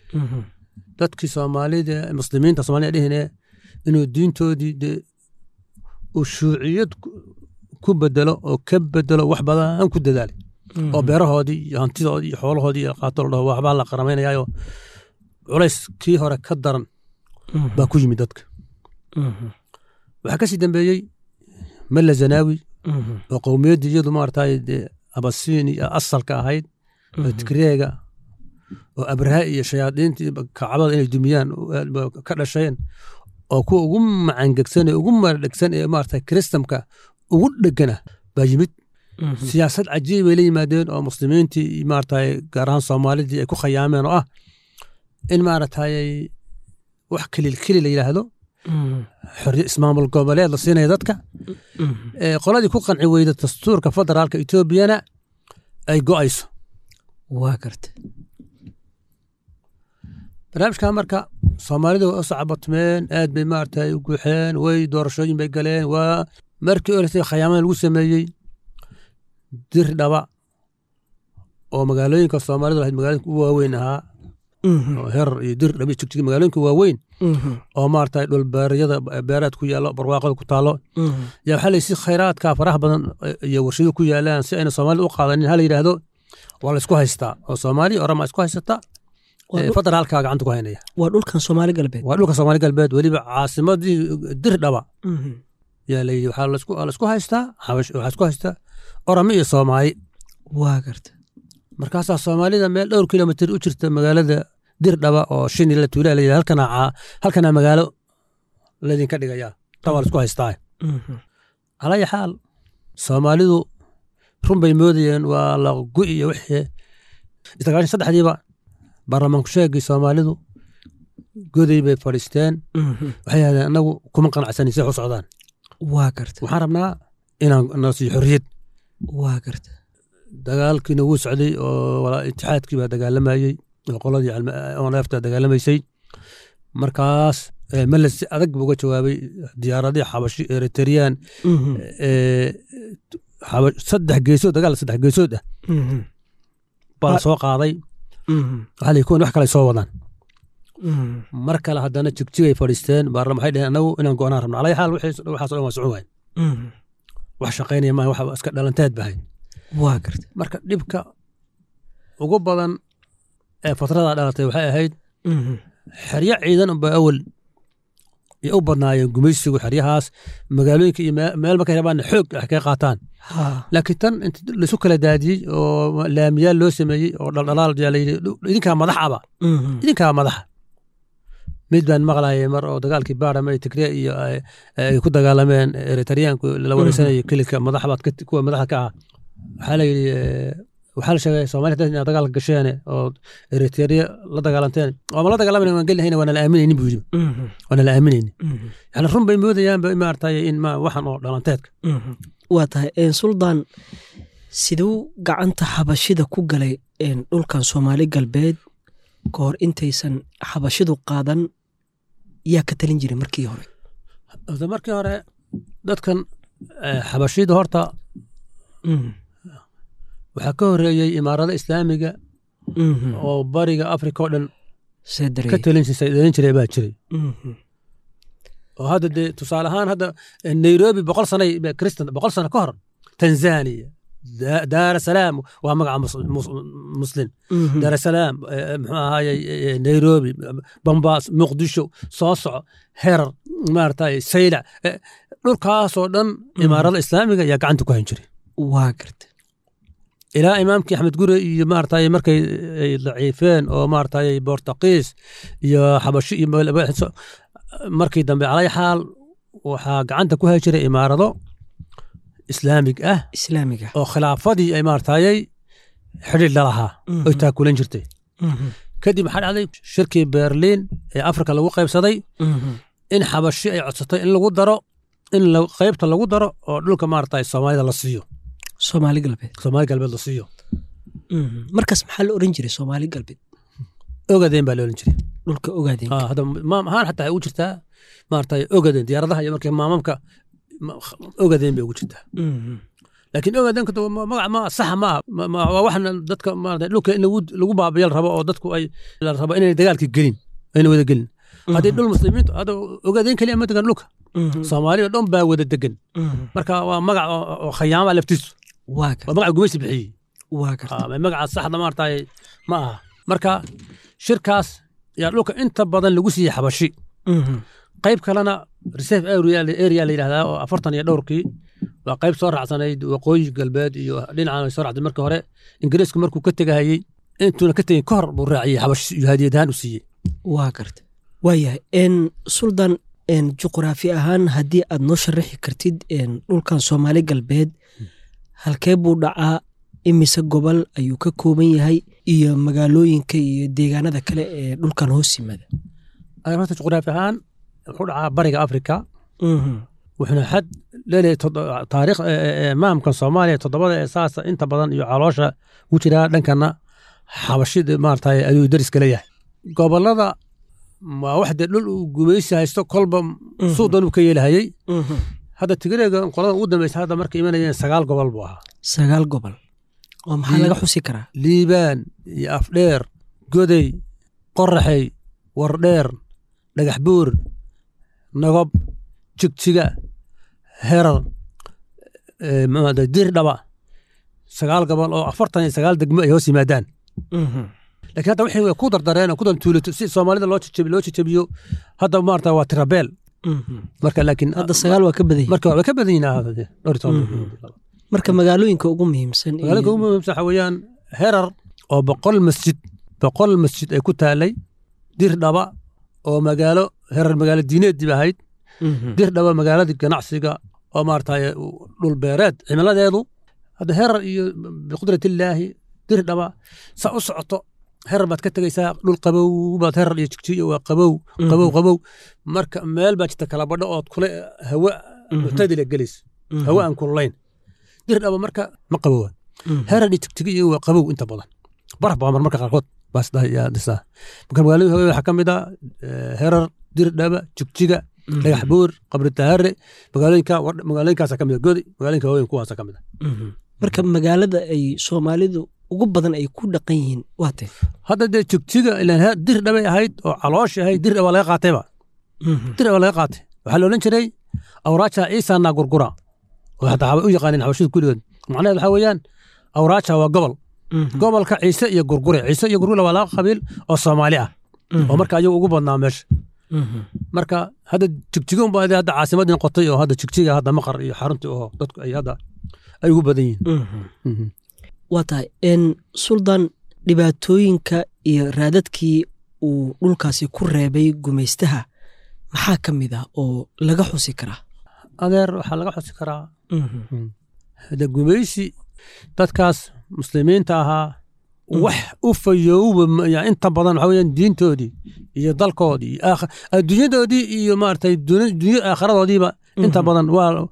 dadkii Soomaalida muslimiinta Soomaaliya dhehne inuu diintoodii uu shuuciyad ku bedelo oo ka bedelo wax badan ku dadaalay oo beerahoodii iyo hantidoodii iyo xoolahoodii qaato loo waxba la qarameynayaayo culays kii hore ka daran baa ku yimid dadka waxa ka sii dambeeyay Mele Zenawi oo qowmiyadii iyadu maartay Abasiini asalka ahayd Tigreega oo Abraha iyo shayaadiintii kacbada inay dumiyaan ka dhasheen oo ku ugu macangagsan ee ugu maradhagsan ee maartay Kristamka ugu dhagana baa yimid siyaasad cajiib ay leeyimaadeen oo muslimiintii maartay gaar ahaan Soomaalidii ay ku khiyaameen oo ah in maartay wax kaliil kaliil la yiraahdo xorriyad ismaamul goboleed la siinay dadka ee qoladii ku qanci weyda dastuurka federaalka Ethiopiana ay go'ayso waa kartay barnaamijka marka Soomaalidu oo sacabatmeen aad bay maartay u guuxeen way doorashooyin bay galeen waa markii oo la khiyaamada lagu sameeyay dir dhaba oo magaalooyinka Soomaalidu ahayd magaalooyinka ugu waaweyn ahaa oo heer iyo dir dhabi jigjiga magaalooyinka waaweyn oo maartay dhul beerayada beeraad ku yaalo barwaaqada ku taalo yaa waxa la si khayraadka faraha badan iyo warshado ku yaalaan si ayna Soomaalidu u qaadanin hal yiraahdo waa la isku haystaa oo Soomaali orama isku haysata federaalka gacanta ku haynaya waa dhulkan Soomaali galbeed waa dhulka Soomaali galbeed waliba caasimadii dir dhaba yaa la waxa la isku la isku haystaa xabash waxa isku haystaa orama iyo Soomaali waa garta markaas Soomaalida meel dhowr kiiloomitir u jirta magaalada dir dhaba oo shin ila tuula la halkana halkana magaalo la idin ka dhigaya tawal isku haystaa على حال Soomaalidu run bay moodayeen waa la go'iyo wixii istagaashan saddexdiiba baarlamaanku sheegay Soomaalidu goday bay fadhiisteen waxay yiraahdeen anagu kuma qanacsanin si u socdaan waa karta waxaan rabnaa inaan nasi xorriyad waa karta dagaalkiina wuu socday oo wala itixaadkii baa dagaalamayay qoladii oo neefta dagaalamaysay markaas Mele si adag buu uga jawaabay diyaaradii xabashi Eritrean ee xabash saddex geesood dagaal saddex geesood ah baa soo qaaday waxa la koon wax kale soo wadaan mar kale haddana jigjigay fadhiisteen baarlamaanka waxay dhaheen anagu inaan go'aan rabno alay xaal wixii waxaas oo socon waay wax shaqeynaya ma wax iska dhalanteed bahay waa karta marka dhibka ugu badan ee fatrada dhalatay waxay ahayd xiriya ciidan oo awal iyo u badnaayeen gumaysigu xeryahaas magaalooyinka iyo meel markay rabaan xoog wax ka qaataan laakiin tan inta la isu kala daadiyey oo laamiyaal loo sameeyey oo dhaldhalaal jaalayay idinkaa madaxaba idinkaa madaxa mid baan maqlaayay mar oo dagaalkii baarama ee Tigray iyo ay ku dagaalameen Eritreanku la wareysanayay kilka madaxbaad kuwa madaxda ka ah waxa la yiri waxa la sheegay Soomaaliya inay dagaal gasheen oo Eritrea la dagaalanteen oo la dagaalameen waan galnay waan la aaminaynin buu yiri waan la aaminaynin yani run bay moodayaan ba maartay in ma waxan oo dhalanteedka waa tahay een Suldaan sidoo gacanta xabashida ku galay een dhulkan Soomaali galbeed koor intaysan xabashidu qaadan yaa ka talin jiray markii hore hada markii hore dadkan xabashida horta waxa ka horeeyay imaarada islaamiga oo bariga Afrika oo dhan ka talin jiray baa jiray oo hada de tusaale ahaan hada Nairobi boqol sano Kristan boqol sano ka hor Tanzania دار السلام ومقع مسلم دار السلام نيروبي بمباس مقدشو صوصع هرر مارتاي سيلع dhulkaasoo dhan imaarada islaamiga ayaa gacanta ku hayn jiray waa gartay ilaa imaamkii Axmed Gure iyo maartay markay ay daciifeen oo maartay Boortaqiis iyo Xabashi iyo markii dambe calay xaal waxa gacanta ku hayn jiray imaarado islaamig ah islaamiga oo khilaafadii ay maartay xidhiidh lahaa oo taakulan jirtay kadib waxa dhacday shirkii Berlin ee Afrika lagu qaybsaday in Xabashi ay codsatay in lagu daro in la qaybta lagu daro oo dhulka maartay Soomaalida la siiyo Soomaali galbeed Soomaali galbeed la siiyo markaas maxaa la oran jiray Soomaali galbeed ogaadeen baa la oran jiray dhulka ogaadeen ah hada ma ahaan xataa ay u jirtaa maartay ogaadeen diyaaradaha iyo markay maamamka ogaadeen bay ugu jirtaa laakiin ogaadeen ka magac ma sax ma waa waxna dadka maartay dhulka in lagu baabiyo rabo oo dadku ay la rabo inay dagaalka gelin ay wada gelin hadii dhul muslimiintu hada ogaadeen kaliya ma degan dhulka Soomaaliya dhan baa wada degan marka waa magac oo khiyaama laftiis waa ka magac gumaysi bixiyay waa ka magac saxda maartay ma aha marka shirkaas yaa dhulka inta badan lagu siiyay Xabashi qayb kalena reserve area area la yiraahdo oo afartan iyo dhowrkii waa qayb soo raacsanayd waqooyi galbeed iyo dhinaca soo raacday markii hore Ingiriisku markuu ka tagayay intuu ka tagay kor buu raaciyay Xabashi hadiyadahan u siiyay waa gartay waayahay in Suldaan in juqraafi ahaan haddii aad noo sharaxi kartid in dhulkan Soomaali galbeed halkee buu dhacaa imise gobol ayuu ka kooban yahay iyo magaalooyinka iyo deegaanada kale ee dhulkan hoos yimaada aymaanta juqraafi ahaan wuxuu dhacaa bariga Afrika wuxuuna xad leeyahay taariikh maamkan Soomaaliya toddobada asaas inta badan iyo caloosha u jira dhankana Xabashida maartay ayuu daris kale yahay gobolada ma waxda dhul gumaysi haysto kolba suudan uu ka yeelahayay hada Tigreega qolada ugu dambeysay hada markay imanayeen sagaal gobol buu ahaa sagaal gobol oo maxaa laga xusi karaa Liibaan iyo Afdheer Goday Qorraxay Wardheer Dhagax Buur Nagob Jigjiga Herar ee maada Dirdhaba sagaal gobol oo afartan iyo sagaal degmo ay hoos yimaadaan laakiin hada wixii ku dardareen ku dantuulato si Soomaalida loo jajabiyo loo jajabiyo hada maarta waa tirabeel marka laakiin hada sagaal waa ka badan marka waa ka badan hada dhowrto marka magaalooyinka ugu muhiimsan magaalooyinka ugu muhiimsan xawayaan Herar oo boqol masjid boqol masjid ay ku taalay Dirdhaba oo magaalo Herar magaalo diineed dibahayd Dirdhaba magaalada ganacsiga oo maarta dhul beereed cimiladeedu hada Herar iyo biqudrat Ilaahi Dirdhaba sa u socoto Herar baad ka tagaysaa dhul qabow baad Herar iyo Jigjiga waa qabow qabow qabow marka meel baad jirta kala badho oo kule hawa mutadila galis hawa aan kulayn Dirdhaba marka ma qabow Herar iyo Jigjiga waa qabow inta badan baraf baa marka qaarkood bas yaa dhisa marka magaalada waxa kamid ah Herar Dirdhaba Jigjiga Dhagax Buur Qabri Taare magaalooyinka magaalooyinkaas kamid ah Goday magaalooyinka weyn kuwaas kamid ah marka magaalada ay Soomaalidu ugu badan ay ku dhaqan yihiin waate hada de Jigjiga ilaa Dirdhaba ahayd oo caloosh ahayd Dirdhaba laga qaatayba Dirdhaba laga qaatay waxa la oran jiray awraacha Ciisa na gurgura waxa u yaqaaneen Xabashida kuligood macnaheedu waxa weeyaan awraacha waa gobol gobolka Ciise iyo gurgure Ciise iyo gurgure waa laba qabiil oo Soomaali ah oo marka ayagu ugu badnaa meesha marka hadda jigjiga unbaa hadda caasimadii noqotay oo hadda jigjiga hadda maqar iyo xaruntii oo dadku ay hadda ay ugu badan yihiin. waa tahay n suldan dhibaatooyinka iyo raadadkii uu dhulkaasi ku reebay gumaystaha maxaa ka mid ah oo laga xusi karaa? adeer waxaa laga xusi karaa hada gumaysi dadkaas muslimiinta ahaa wax u fayooba inta badan waxaa weyaan diintoodii iyo dalkoodii adduunyadoodii iyo maaragtay dunya aakhiradoodiiba inta badan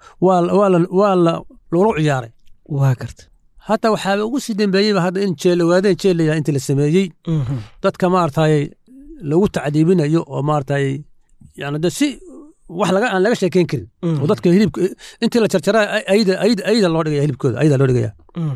waa loogu ciyaaray. waa garta hataa waxaaba ugu sii dambeeyeyba hadda in jeel ogaadeen jeelaya inta la sameeyey dadka maaragtay lagu tacdiibinayo oo maaragtay yani de si wax laga aan laga sheekeyn karin oo dadka hilibka intii la jarjaraa ayda ayda ayda loo dhigaya hilibkooda ayda loo dhigaya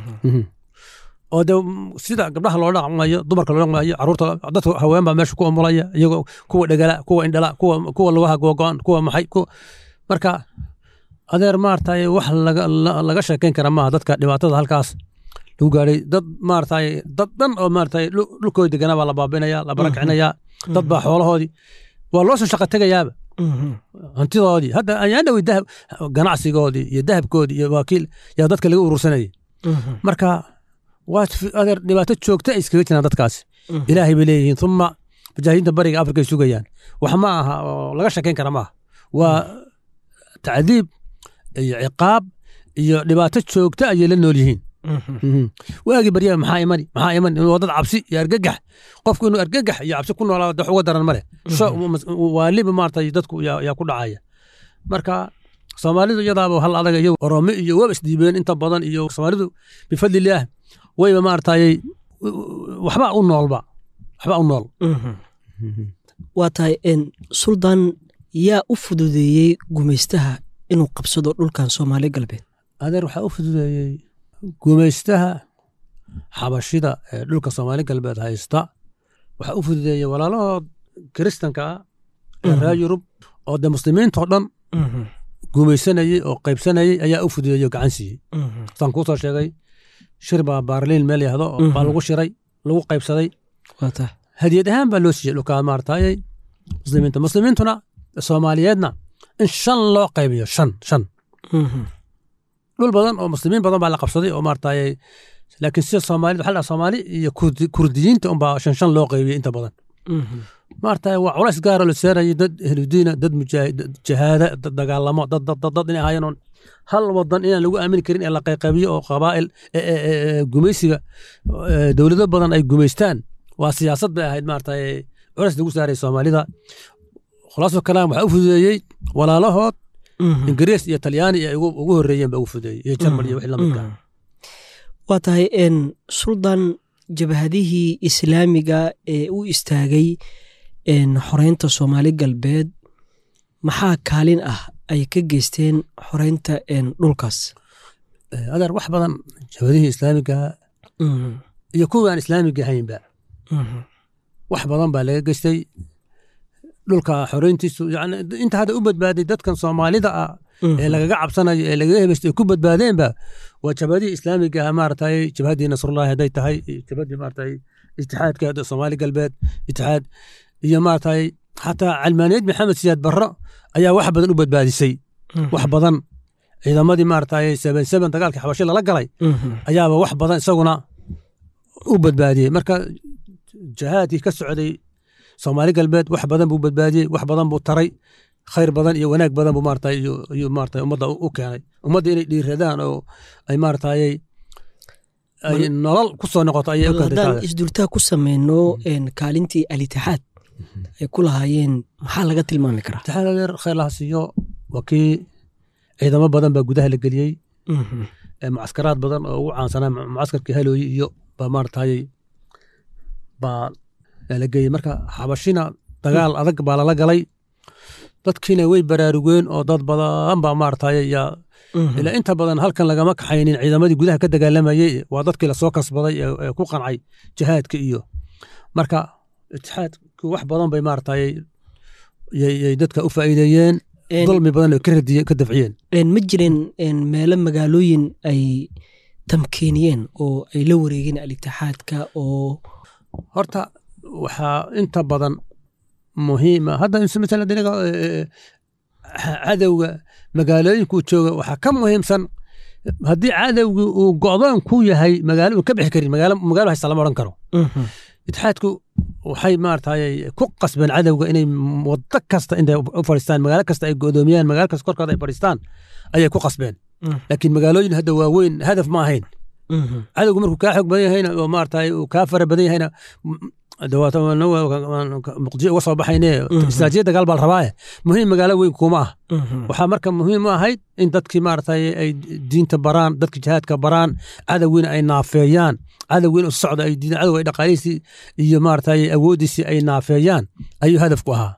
oo de sida gabdhaha loo dhaqmayo dumarka loo dhaqmayo caruurta dadka haween baa meesha ku umulaya iyagoo kuwa dhagala kuwa indhala kuwa kuwa lugaha googo'an kuwa maxay marka adeer maaragtay wax laga laga sheekeyn kara maaha dadka dhibaatada halkaas lagu gaaray dad maaragtay dad dhan oo maaragtay dhulkooda deganaa baa la baabinaya la barakicinayaa dad baa xoolahoodii waa loo soo shaqo tegayaaba hantidoodii hadda ayaan dhawey dahab ganacsigoodii iyo dahabkoodii iyo waakiil yaa dadka laga urursanayay marka waa adeer dhibaato joogta ay iskaga jiraan dadkaasi ilaahay bay leeyihiin uma mujaahidiinta bariga afrika ay sugayaan wax ma aha oo laga sheekeyn kara maaha waa tacdiib iyo ciqaab iyo dhibaato joogta ayay la nool yihiin waagii baryaa maxaa imani maxaa imani waa dad cabsi iyo argagax qofku inuu argagax iyo cabsi ku noolaado wax uga daran male waaliba maaragtay dadku yaa ku dhacaya marka soomaalidu iyadaaba hal adaga iyagu oromi iyo waaba isdhiibeen inta badan iyo soomaalidu bifadlillaah wayba maaragtay waxba u noolba waxba u nool. waa tahay suldan yaa u fududeeyey gumaystaha inuu qabsado dhulkan Soomaali galbeed? adeer waxaa u fududeeyey gumaystaha xabashida ee dhulka Soomaali galbeed haysta waxaa u fududeeyey walaalahood kiristanka ee reer Yurub oo de muslimiintoo dhan gumaysanayey oo qaybsanayey ayaa u fududeeyey gacan siiyey. saan kuu soo sheegay shir baa Baarliin meel yahdo baa lagu shiray lagu qaybsaday hadiyad ahaan baa loo siiyey dhulka maartayay muslimiinta muslimiintuna Soomaaliyeedna in shan loo qaybiyo shan shan dhul badan oo muslimiin badan baa la qabsaday oo maartay laakiin sida Soomaalida waxa la Soomaali iyo Kurdiyiinta un baa shan shan loo qaybiyay inta badan maartay waa culays gaar ah loo saaray dad ahludiina dad mujaahid jihaada dad dagaalamo dad dad dad inay hayaan hal wadan in lagu aamin karin ee la qayqabiyo oo qabaa'il gumaysiga dawlado badan ay gumaystaan waa siyaasad bay ahayd maartay culays lagu saaray Soomaalida khalaas kalaam waxa u fududeeyay walaalahood ingiriis iyo talyaani ay ugu horeeyeen baa u fududeeyay iyo Jarmal iyo wixii la mid ah. waa tahay in suldan jabhadihii islaamiga ee u istaagay in xoreynta Soomaali galbeed maxaa kaalin ah ay ka geysteen xoreynta in dhulkaas? adeer wax badan jabhadihii islaamiga iyo kuwa aan islaamiga ahaynba wax badan baa laga geystay dhulka xoreyntiisu yani inta hadda u badbaaday dadkan Soomaalida ah ee lagaga cabsanayo ee laga hebestay ku badbaadeenba waa jabhadii islaamiga ah maartay jabhadii Nasrullah haday tahay jabhadii maartay itixaadka Soomaali galbeed itixaad iyo maartay hataa Almaaniyad Maxamed Siyaad Barre ayaa wax badan u badbaadisay wax badan ciidamadii maartay seven seven dagaalkii xabasho la galay ayaaba wax badan isaguna u badbaadiyay marka jihaadkii ka socday Soomaali galbeed wax badan buu badbaadiyay wax badan buu taray khayr badan iyo wanaag badan buu maartay iyo maartay ummadda u keenay ummadda inay dhiiradaan oo ay maartay ay nolol ku soo noqoto ay u keenay isdultaa ku sameeyno in kaalintii al-itixaad ay ku lahaayeen maxaa laga tilmaami karaa? taxadeer khayr la siiyo wakii ciidamo badan baa gudaha la galiyay ee muaskaraad badan oo ugu caansanaa muaskarkii Halooyi iyo ba maartay ba la geeyay marka xabashina dagaal adag baa la galay dadkiina way baraarugeen oo dad badan baa maartay ya ila inta badan halkan lagama kaxaynin ciidamadii gudaha ka dagaalamayay waa dadkii la soo kasbaday ee ku qancay jihaadka iyo marka itixaadku wax badan bay maartay yay dadka u faa'iideeyeen dulmi badan oo ka radiyeen ka dafciyeen een ma jirin een meelo magaalooyin ay tamkiiniyeen oo ay la wareegeen al-itixaadka oo horta waxaa inta badan muhiima hadda مثلا dinaga cadawga magaalooyinku jooga waxa ka muhiimsan haddii cadawgu uu go'doon ku yahay magaalo uu ka bixi karin magaalo magaalo haysta lama oran karo itixaadku waxay maartay ku qasbeen cadawga inay wada kasta inay u fariistaan magaalo kasta ay go'doomiyaan magaalo kasta korkooda ay fariistaan ayay ku qasbeen laakiin magaalooyin hadda waaweyn hadaf ma ahayn cadawgu markuu ka xog badan yahayna oo maartay uu ka fara badan yahayna dawaato muqdisho uga soo baxaynee istiraatiijiyad dagaal baa la rabaa muhiim magaalo weyn kuma ah waxaa marka muhiim u ahayd in dadkii maartay ay diinta baraan dadka jihaadka baraan cadawgiina ay naafeeyaan cadawgiina u socda ay diin cadow ay dhaqaalihiisii iyo maartay awoodiisii ay naafeeyaan ayuu hadafku ahaa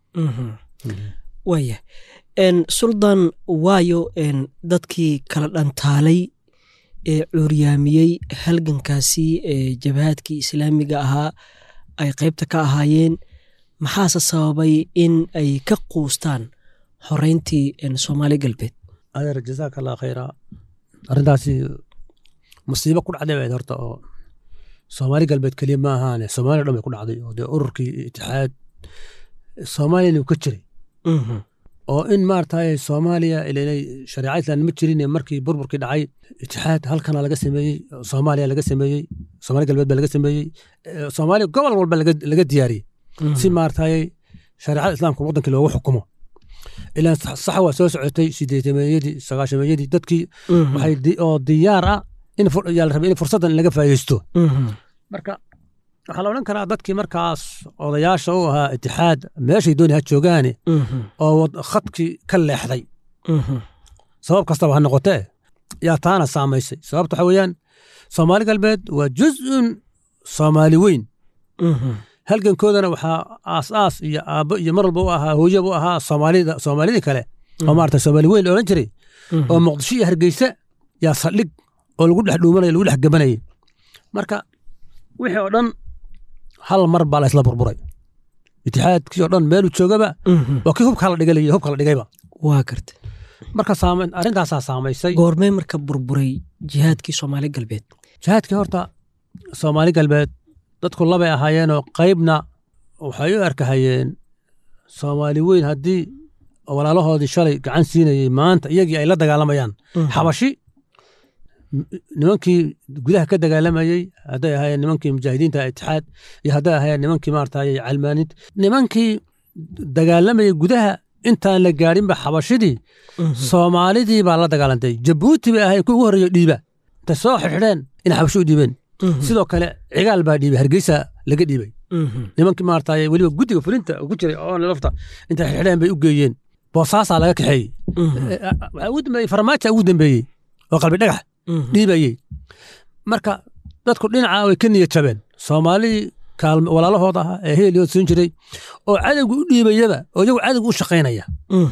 waya suldan waayo dadkii kala dhantaalay ee cuuryaamiyey halgankaasi ee jabhaadkii islaamiga ahaa ay qaybta ka ahaayeen maxaase sababay in ay ka quustaan xoreyntii Soomaali galbeed adeer jazaaka allah khayra arrintaasi musiibo ku dhacday bay horta oo Soomaali galbeed kaliya ma ahaane Soomaali dhan bay ku dhacday oo de ururkii itixaad Soomaaliya uu ka jiray oo in maartay Soomaaliya ilaa shariicada islaan ma jirin markii burburkii dhacay itixaad halkan laga sameeyay Soomaaliya laga sameeyay Soomaali galbeed baa laga sameeyay Soomaaliya gobol walba laga laga diyaariyay si maartay shariicada islaamka wadankii loogu xukumo ilaa sax waa soo socotay sideetameeyadii sagaashameeyadii dadkii waxay oo diyaar ah in yaal rabay in fursadan laga faa'iideysto marka waxaa la oran karaa dadkii markaas odayaasha u ahaa itixaad meeshay dooni ha joogaan oo khadkii ka leexday sabab kastaba ha noqotee yaa taana saamaysay sababta waxa weeyaan Soomaali galbeed waa juz'un Soomaali weyn halgankoodana waxaa aas-aas iyo aabbo iyo mar walba u ahaa hooyo u ahaa Soomaalida Soomaalida kale oo maartay Soomaali weyn oran jiray oo Muqdisho iyo Hargeysa yaa saldhig oo lagu dhex dhuumanay lagu dhex gabanay marka wixii oo dhan hal mar baa la isla burburay itixaadkii oo dhan meel uu joogaba waa kii hubka la dhigay hubka la dhigayba waa kartay marka saameyn arrintaas saamaysay goormay marka burburay jihaadkii Soomaali galbeed jihaadkii horta Soomaali galbeed dadku laba ahaayeen oo qaybna waxay u arkahayeen Soomaali weyn haddii walaalahoodii shalay gacan siinayay maanta iyagii ay la dagaalamayaan xabashi nimankii gudaha ka dagaalamayay hadday ahaayeen nimankii mujaahidiinta itixaad iyo hadday ahaayeen nimankii maartay calmaanid nimankii dagaalamayay gudaha intaan la gaarinba xabashidii Soomaalidii baa la dagaalantay Jabuuti bay ahayd ku ugu horeeyo dhiiba ta soo xirxideen in xabashu u dhiibeen sidoo kale cigaal baa dhiibay Hargeysa laga dhiibay nimankii maartay waliba guddiga fulinta ugu jiray oo lafta inta xirxideen bay u geeyeen boosaasa laga kaxeeyay waxa ugu dambeeyay farmaajo ugu dambeeyay oo qalbi dhagax dhiibayay marka dadku dhinaca way ka niyad jabeen Soomaali kaalmo walaalahooda ah ee heeliyo siin jiray oo cadawgu u dhiibayaba oo iyagu cadawgu u shaqeynaya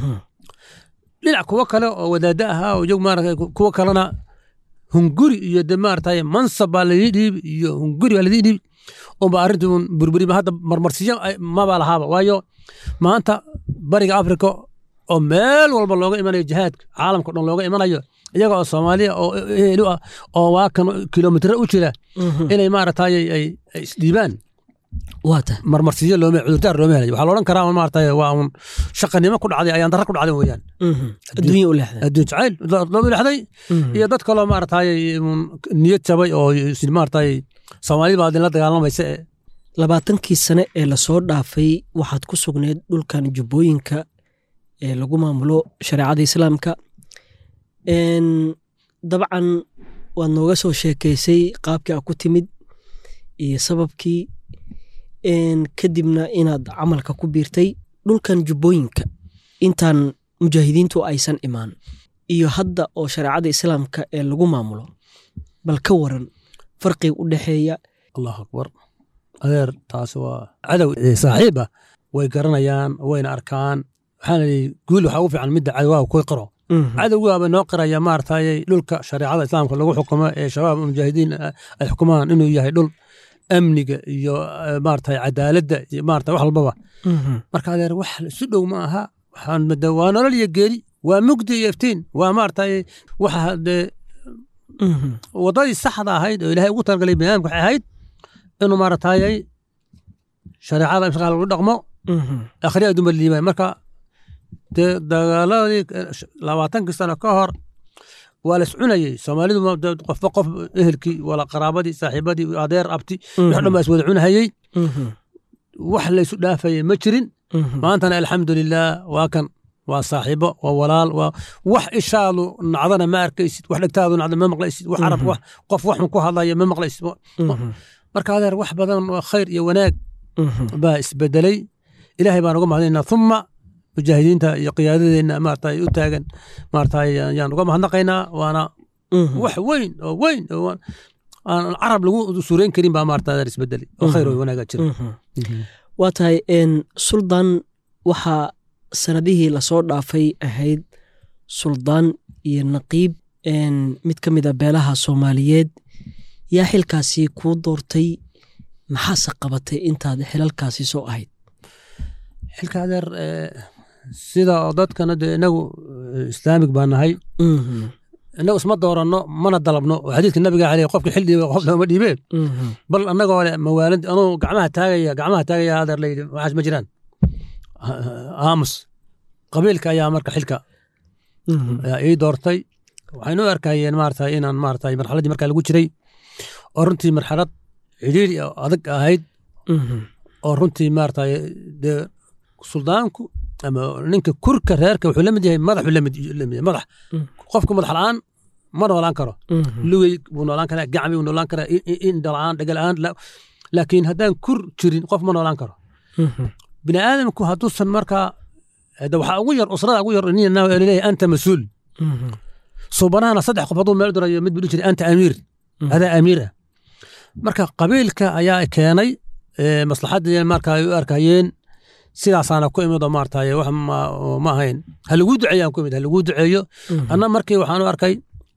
dhinac kuwa kale oo wadaada ah oo iyagu maartay kuwa kalena hunguri iyo de maartay mansab baa la dhiib iyo hunguri baa la dhiib oo ba arrintu burburi ma hadda marmarsiyo ma baa lahaaba waayo maanta bariga Afrika oo meel walba looga imanayo jihaadka caalamka dhan looga imanayo iyaga oo Soomaaliya oo eelu ah oo waa kan kilomitir u jira inay maartay ay isdhiibaan waata marmarsiyo looma cudurdaar looma helay waxa la oran karaa maartay waa un shaqanimo ku dhacday ayaan darro ku dhacday weeyaan adduunyo u leexday adduun jacayl loo leexday iyo dad kale maartay niyad jabay oo maartay Soomaali baa la dagaalamaysa labaatankii sane ee la soo dhaafay waxaad ku sugneed dhulkan Jubbooyinka ee lagu maamulo shariicada islaamka een dabcan waad nooga soo sheekaysay qaabkii aad ku timid iyo sababkii een kadibna inaad camalka ku biirtay dhulkan Jubbooyinka intaan mujaahidiintu aysan imaan iyo hadda oo shariicada islaamka ee lagu maamulo bal ka waran farqiga u dhaxeeya Allahu akbar adeer taas waa cadow saaxiiba way garanayaan wayna arkaan waxaan guul waxa u fiican mid cadawga ku qoro cadawga noo qiraya maartay dhulka shariicada islaamka lagu xukumo ee shabaab mujaahidiin ay xukumaan inuu yahay dhul amniga iyo maartay cadaaladda iyo maartay wax walba marka adeer wax si dhow ma aha waxaan madawaan nolol iyo geeri waa mugdi iyo iftiin waa maartay waxa wadadii saxda ahayd oo Ilaahay ugu talagalay bini'aadamka waxay ahayd inuu maartay shariicada islaamka lagu dhaqmo akhriya dumar liibaan marka dee dagaaladii labaatankii sano ka hor waa la iscunayey soomaalidu qofba qof ehelkii wala qaraabadii saaxiibadii adeer abti wax dhan baa is wada cunahayey wax laysu dhaafayay ma jirin maantana alxamdulilah waa kan waa saaxiibo waa walaal waa wax ishaadu nacdana ma arkaysid wax dhegtaadu nacda ma maqlaysid wax carab wax qof wax ku hadlaya ma maqlaysid marka adeer wax badan waa khayr iyo wanaag baa isbedelay ilaahay baan uga mahadinaynaa thumma mujaahidiinta iyo qiyaadadeena maartay u taagan maartay yaan uga mahadnaqaynaa waana wax weyn oo weyn oo aan carab lagu suureyn karin baa maartay isbedelay oo khayr oo wanaag jira waa tahay in suldaan waxa sanadihii lasoo dhaafay ahayd suldaan iyo naqiib mid ka mid a beelaha soomaaliyeed yaa xilkaasi kuu doortay maxaase qabatay intaad xilalkaasi soo ahayd xilka adeer sida dadkana dee inagu islaamig baa nahay inagu isma dooranno mana dalabno oo xadiidka nabiga caleyh qofka xil dhiiba qof looma dhiibeen bal annagoo le mawaalid anuu gacmaha taagaya gacmaha taagaya adeer layidhi waxaas ma jiraan aamus qabiilka ayaa marka xilka ii doortay waxaynu arkayeen maarata inaan maarata marxaladdii markaa lagu jiray oo runtii marxalad cidhiiri oo adag ahayd oo runtii maarata dee suldaanku ama ninka kurka reerka wuxuu la mid yahay madaxuu la mid yahay madax qofku madax la'aan ma noolaan karo lugay buu noolaan karaa gacmi buu noolaan karaa indha la'aan dhaga la'aan laakiin haddaan kur jirin qof ma noolaan karo bini aadamku hadduusan markaa waxaa ugu yar usrada ugu yar leeyahay anta mas-uul suubanahana saddex qof hadduu meel dirayo mid buu dhihi jiray anta amiir adaa amiir ah marka qabiilka ayaa keenay maslaxaddii marka ay u arkayeen sidaasaana ku imid oo maartay wax ma ahayn ha lagu duceeyaan ku imid ha lagu duceeyo anna markii waxaan u arkay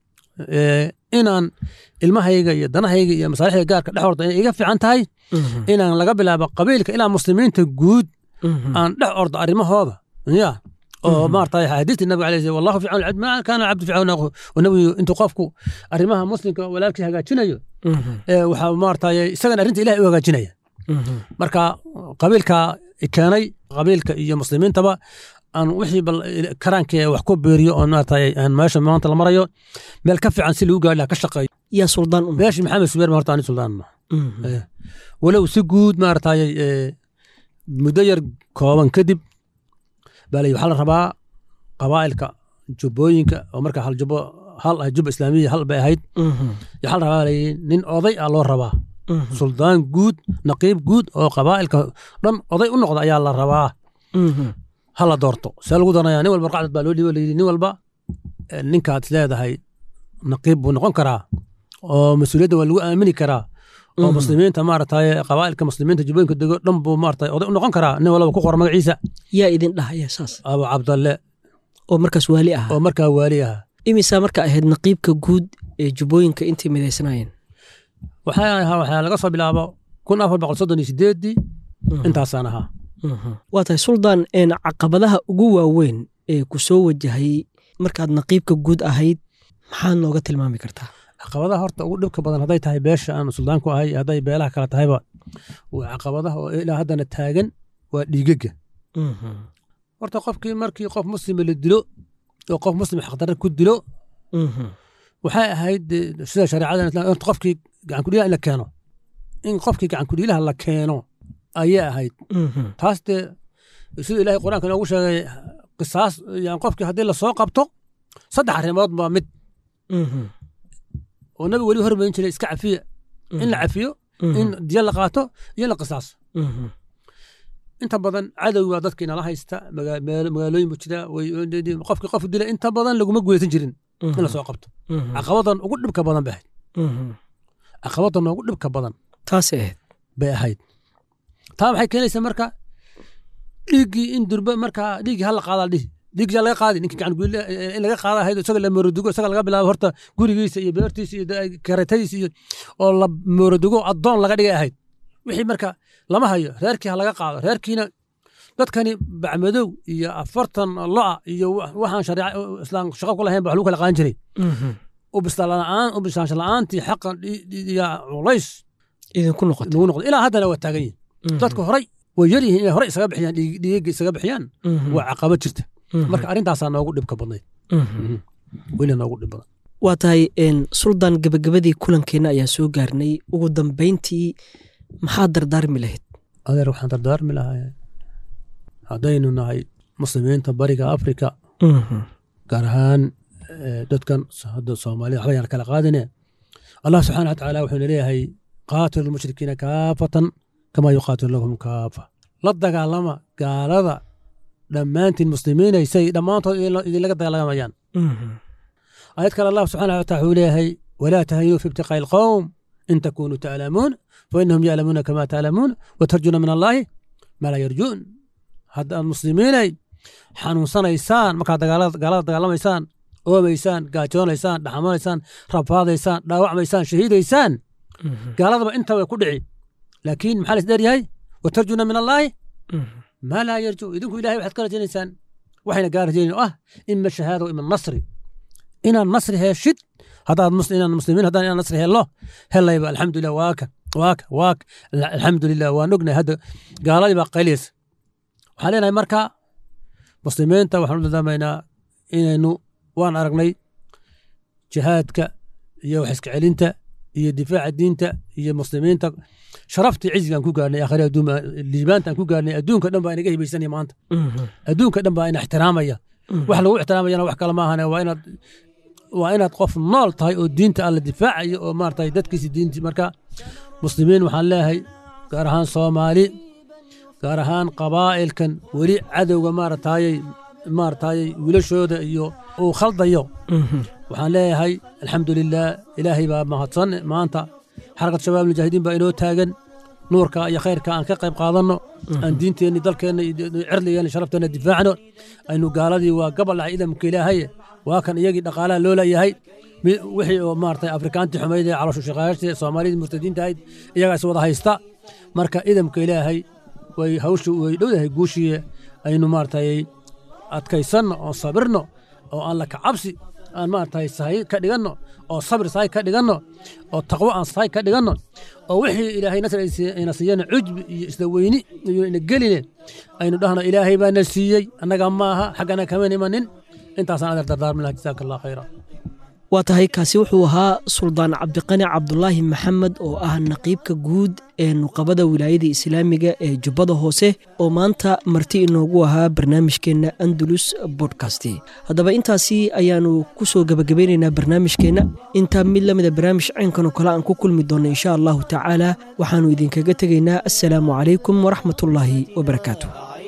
inaan ilmahayga iyo danahayga iyo masaalixda gaarka dhex orda inay iga fiican tahay inaan laga bilaabo qabiilka ilaa muslimiinta guud aan dhex ordo arrimahooda ya oo maartay xadiiska nabiga calayhi wallahu fi auni ma kana abdu fi auni nabigu intuu qofku arrimaha muslimka walaalkii hagaajinayo waxa maartay isagan arrinta ilaahay u hagaajinaya marka qabiilka keenay qabiilka iyo muslimiintaba aan wixii bal karaanka wax ku beeriyo oo maartay aan meesha maanta la marayo meel ka fiican si lagu gaari lahaa ka shaqeeyo yaa suldaan um beeshi maxamed subeer ma horta ani suldaan ma walow si guud maartay muddo yar kooban kadib baalay waxaa la rabaa qabaa'ilka jubbooyinka oo marka hal jubbo hal ah jubba islaamiya hal bay ahayd waxaa la rabaa nin oday ah loo rabaa suldaan guud naqiib guud oo qabaa'ilka dhan oday u noqda ayaa la rabaa hala doorto see lagu doonaya nin walba qacdad baa loo dhiibo layidhi nin walba ninkaad leedahay naqiib buu noqon karaa oo mas-uuliyadda waa lagu aamini karaa oo muslimiinta maaragtay qabaa'ilka muslimiinta jubbooyinka dego dhan buu maaragtay oday u noqon karaa nin walba ku qora magaciisa yaa idin dhahaya saas abu cabdalle oo markaas waali ahaa oo markaa waali ahaa imisaa marka ahayd naqiibka guud ee jubbooyinka intay midaysanayeen waxaa ahaa waxaa laga soo bilaabo kun afar boqol soddon iyo sideeddii intaasaan ahaa waa tahay suldaan caqabadaha ugu waaweyn ee ku soo wajahay markaad naqiibka guud ahayd maxaad nooga tilmaami kartaa caqabadaha horta ugu dhibka badan hadday tahay beesha aan suldaanku ahay hadday beelaha kale tahayba waa caqabadaha oo ilaa haddana taagan waa dhiigagga horta qofkii markii qof muslima la dilo oo qof muslim xaqdarre ku dilo waxay ahayd sida shareecada horta qofkii gacan kudhiilaha in la keeno in qofkii gacan kudhiilaha la keeno ayay ahayd taas dee sida ilaahay qur-aanka inoogu sheegay qisaas yani qofkii haddii lasoo qabto saddex arrimood baa mid oo nabigu weli hormarin jiray iska cafiya in la cafiyo in diya la qaato iyo in la qisaaso inta badan cadow waa dadka inala haysta magaalooyin bu jira qofkii qof dila inta badan laguma guuleysan jirin in lasoo qabto caqabadan ugu dhibka badan bay ahayd caqabadan ugu dhibka badan taasay ahayd bay ahayd taa maxay keenaysaa marka dhiiggii in durba markaa dhiiggii hala qaadaa dhihi dhiiggii laga qaadi ninkii gacan guule in laga qaada ahayd isaga la moorodugo isaga laga bilaabo horta gurigiisa iyo beertiisa iyo karatadiisa iyo oo la moorodugo addoon laga dhigay ahayd wixii marka lama hayo reerkii ha laga qaado reerkiina dadkani bacmadow iyo afartan lo'a iyo waxaan shariica islaam shaqo ku lahayn ba wax lagu kala qaadan jiray u bislaalaan u bislaansho la'aantii xaqan iyo culays idinku noqotay lagu noqday ilaa haddana waa taagan yihin dadka horay way yar yihiin inay hore isaga bixiyaan dhiigga isaga bixiyaan waa caqabad jirta marka arrintaasaa noogu dhibka badnayd weli noogu dhib badan waa tahay suldaan gabagabadii kulankeenna ayaa soo gaarnay ugu dambayntii maxaad dardaarmi lahayd adeer waxaan dardaarmi lahaa haddaynu nahay muslimiinta bariga afrika gaar ahaan dadkan hadda soomaalida waxba yaan kala qaadine allah subxaana wa tacaala wuxuuna leeyahay qaatilu lmushrikiina kaafatan kamaa yuqaatilu lahum kaafa la dagaalama gaalada dhammaantiin muslimiinaysay dhammaantood idinlaga dagaalamayaan ayad kale allah subxaana wa taala wuxuu leeyahay walaa tahinuu fi ibtiqaa'i alqowm in takunuu ta'lamuun fainahum ya'lamuuna kamaa ta'lamuun watarjuuna min allaahi maa laa yarjuun haddaad muslimiinay xanuunsanaysaan markaad gaalada dagaalamaysaan oomaysaan gaajoonaysaan dhaxamanaysaan rafaadaysaan dhaawacmaysaan shahiidaysaan gaaladaba inta way ku dhici laakiin maxaa lays dheeryahay watarjuuna min allaahi maa laa yarjuu idinku ilahay waxaad ka rajaynaysaan waxayna gaa rajaynay oo ah ima shahaada ima nasri inaan nasri heeshid haddaad inaan muslimiin haddaan inaan nasri helno helayba alxamdulilah waaka waaka waaka alxamdulilah waan ognahay hadda gaaladii baa qayliyaysa waxaan leenahay marka muslimiinta waxaan u dadaamaynaa inaynu waan aragnay jihaadka iyo wax iska celinta iyo difaaca diinta iyo muslimiinta sharaftii cizigaan ku gaarnay aakhiri adduun liibaantaan ku gaarnay adduunka dhan baa inaga hibaysanaya maanta adduunka dhan baa ina ixtiraamaya wax lagu ixtiraamayana wax kale maahane waa inaad waa inaad qof nool tahay oo diinta alla difaacayo oo maaragtay dadkiisi diinti marka muslimiin waxaan leeyahay gaar ahaan soomaali gaar ahaan qabaa'ilkan weli cadowga maaragtayay maaragtayay wiilashooda iyo uu khaldayo waxaan leeyahay alxamdulilah ilaahay baa mahadsan maanta xarqad shabaab mujaahidiin baa inoo taagan nuurka iyo khayrka aan ka qayb qaadanno aan diinteenni dalkeenna iyo cirligeenna sharafteena difaacno aynu gaaladii waa gabal dhahay idamka ilaahay waa kan iyagii dhaqaalaha loo leeyahay wixii oo maaragtay afrikaantii xumayd ee calooshu shaqayaashii soomaalidii murtadiinta ahayd iyagaa is wada haysta marka idamka ilaahay way hawshu way dhowdahay guushii aynu maaragtay adkaysanno oo sabirno oo aan la kacabsi aan maaragtay sahay ka dhiganno oo sabir sahay ka dhiganno oo taqwo aan sahay ka dhiganno oo wixii ilaahay nasr ayna siiyana cujbi iyo isla weyni iyo ina geline aynu dhahno ilaahay baa na siiyey annaga maaha xaggana kama imanin intaasaan adeer dardaarmi lahaa jazaaka allah khayra waa tahay kaasi wuxuu ahaa suldaan cabdiqani cabdulaahi maxamed oo ah naqiibka guud ee nuqabada wilaayada islaamiga ee jubbada hoose oo maanta marti inoogu ahaa barnaamijkeenna andalus bodcast haddaba intaasi ayaanu ku soo gabagabaynaynaa barnaamijkeenna intaa mid lamida barnaamij caynkan oo kale aan ku kulmi doonno insha allahu tacaala waxaanu idinkaga tegaynaa assalaamu calaykum waraxmatullaahi wabarakaatu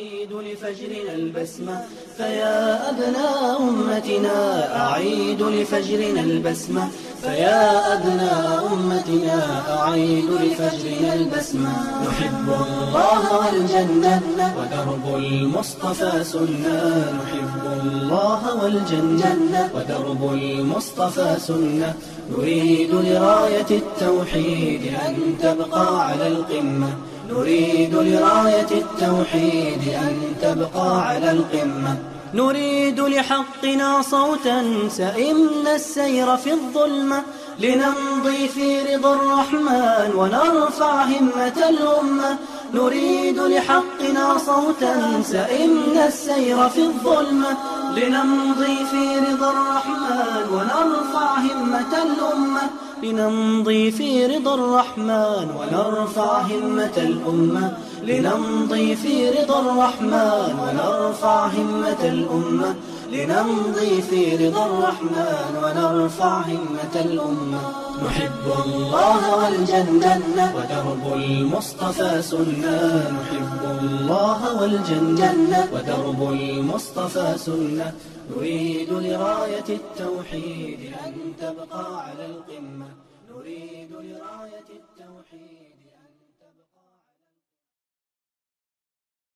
لفجرنا البسمة فيا أبناء أمتنا أعيد لفجرنا البسمة فيا أبناء أمتنا أعيد لفجرنا البسمة نحب الله والجنة ودرب المصطفى سنة نحب الله والجنة ودرب المصطفى سنة نريد لراية التوحيد أن تبقى على القمة نريد لراية التوحيد أن تبقى على القمة نريد لحقنا صوتا سئمنا السير في الظلمة لنمضي في رضا الرحمن ونرفع همة الأمة نريد لحقنا صوتا سئمنا السير في الظلمة لنمضي في رضا الرحمن ونرفع همة الأمة لنمضي في رضا الرحمن ونرفع همة الأمة لنمضي في رضا الرحمن ونرفع همة الأمة لنمضي في رضا الرحمن ونرفع همة الأمة نحب الله والجنة ودرب المصطفى سنة نحب الله والجنة ودرب المصطفى سنة نريد لراية التوحيد أن تبقى على القمة نريد لراية التوحيد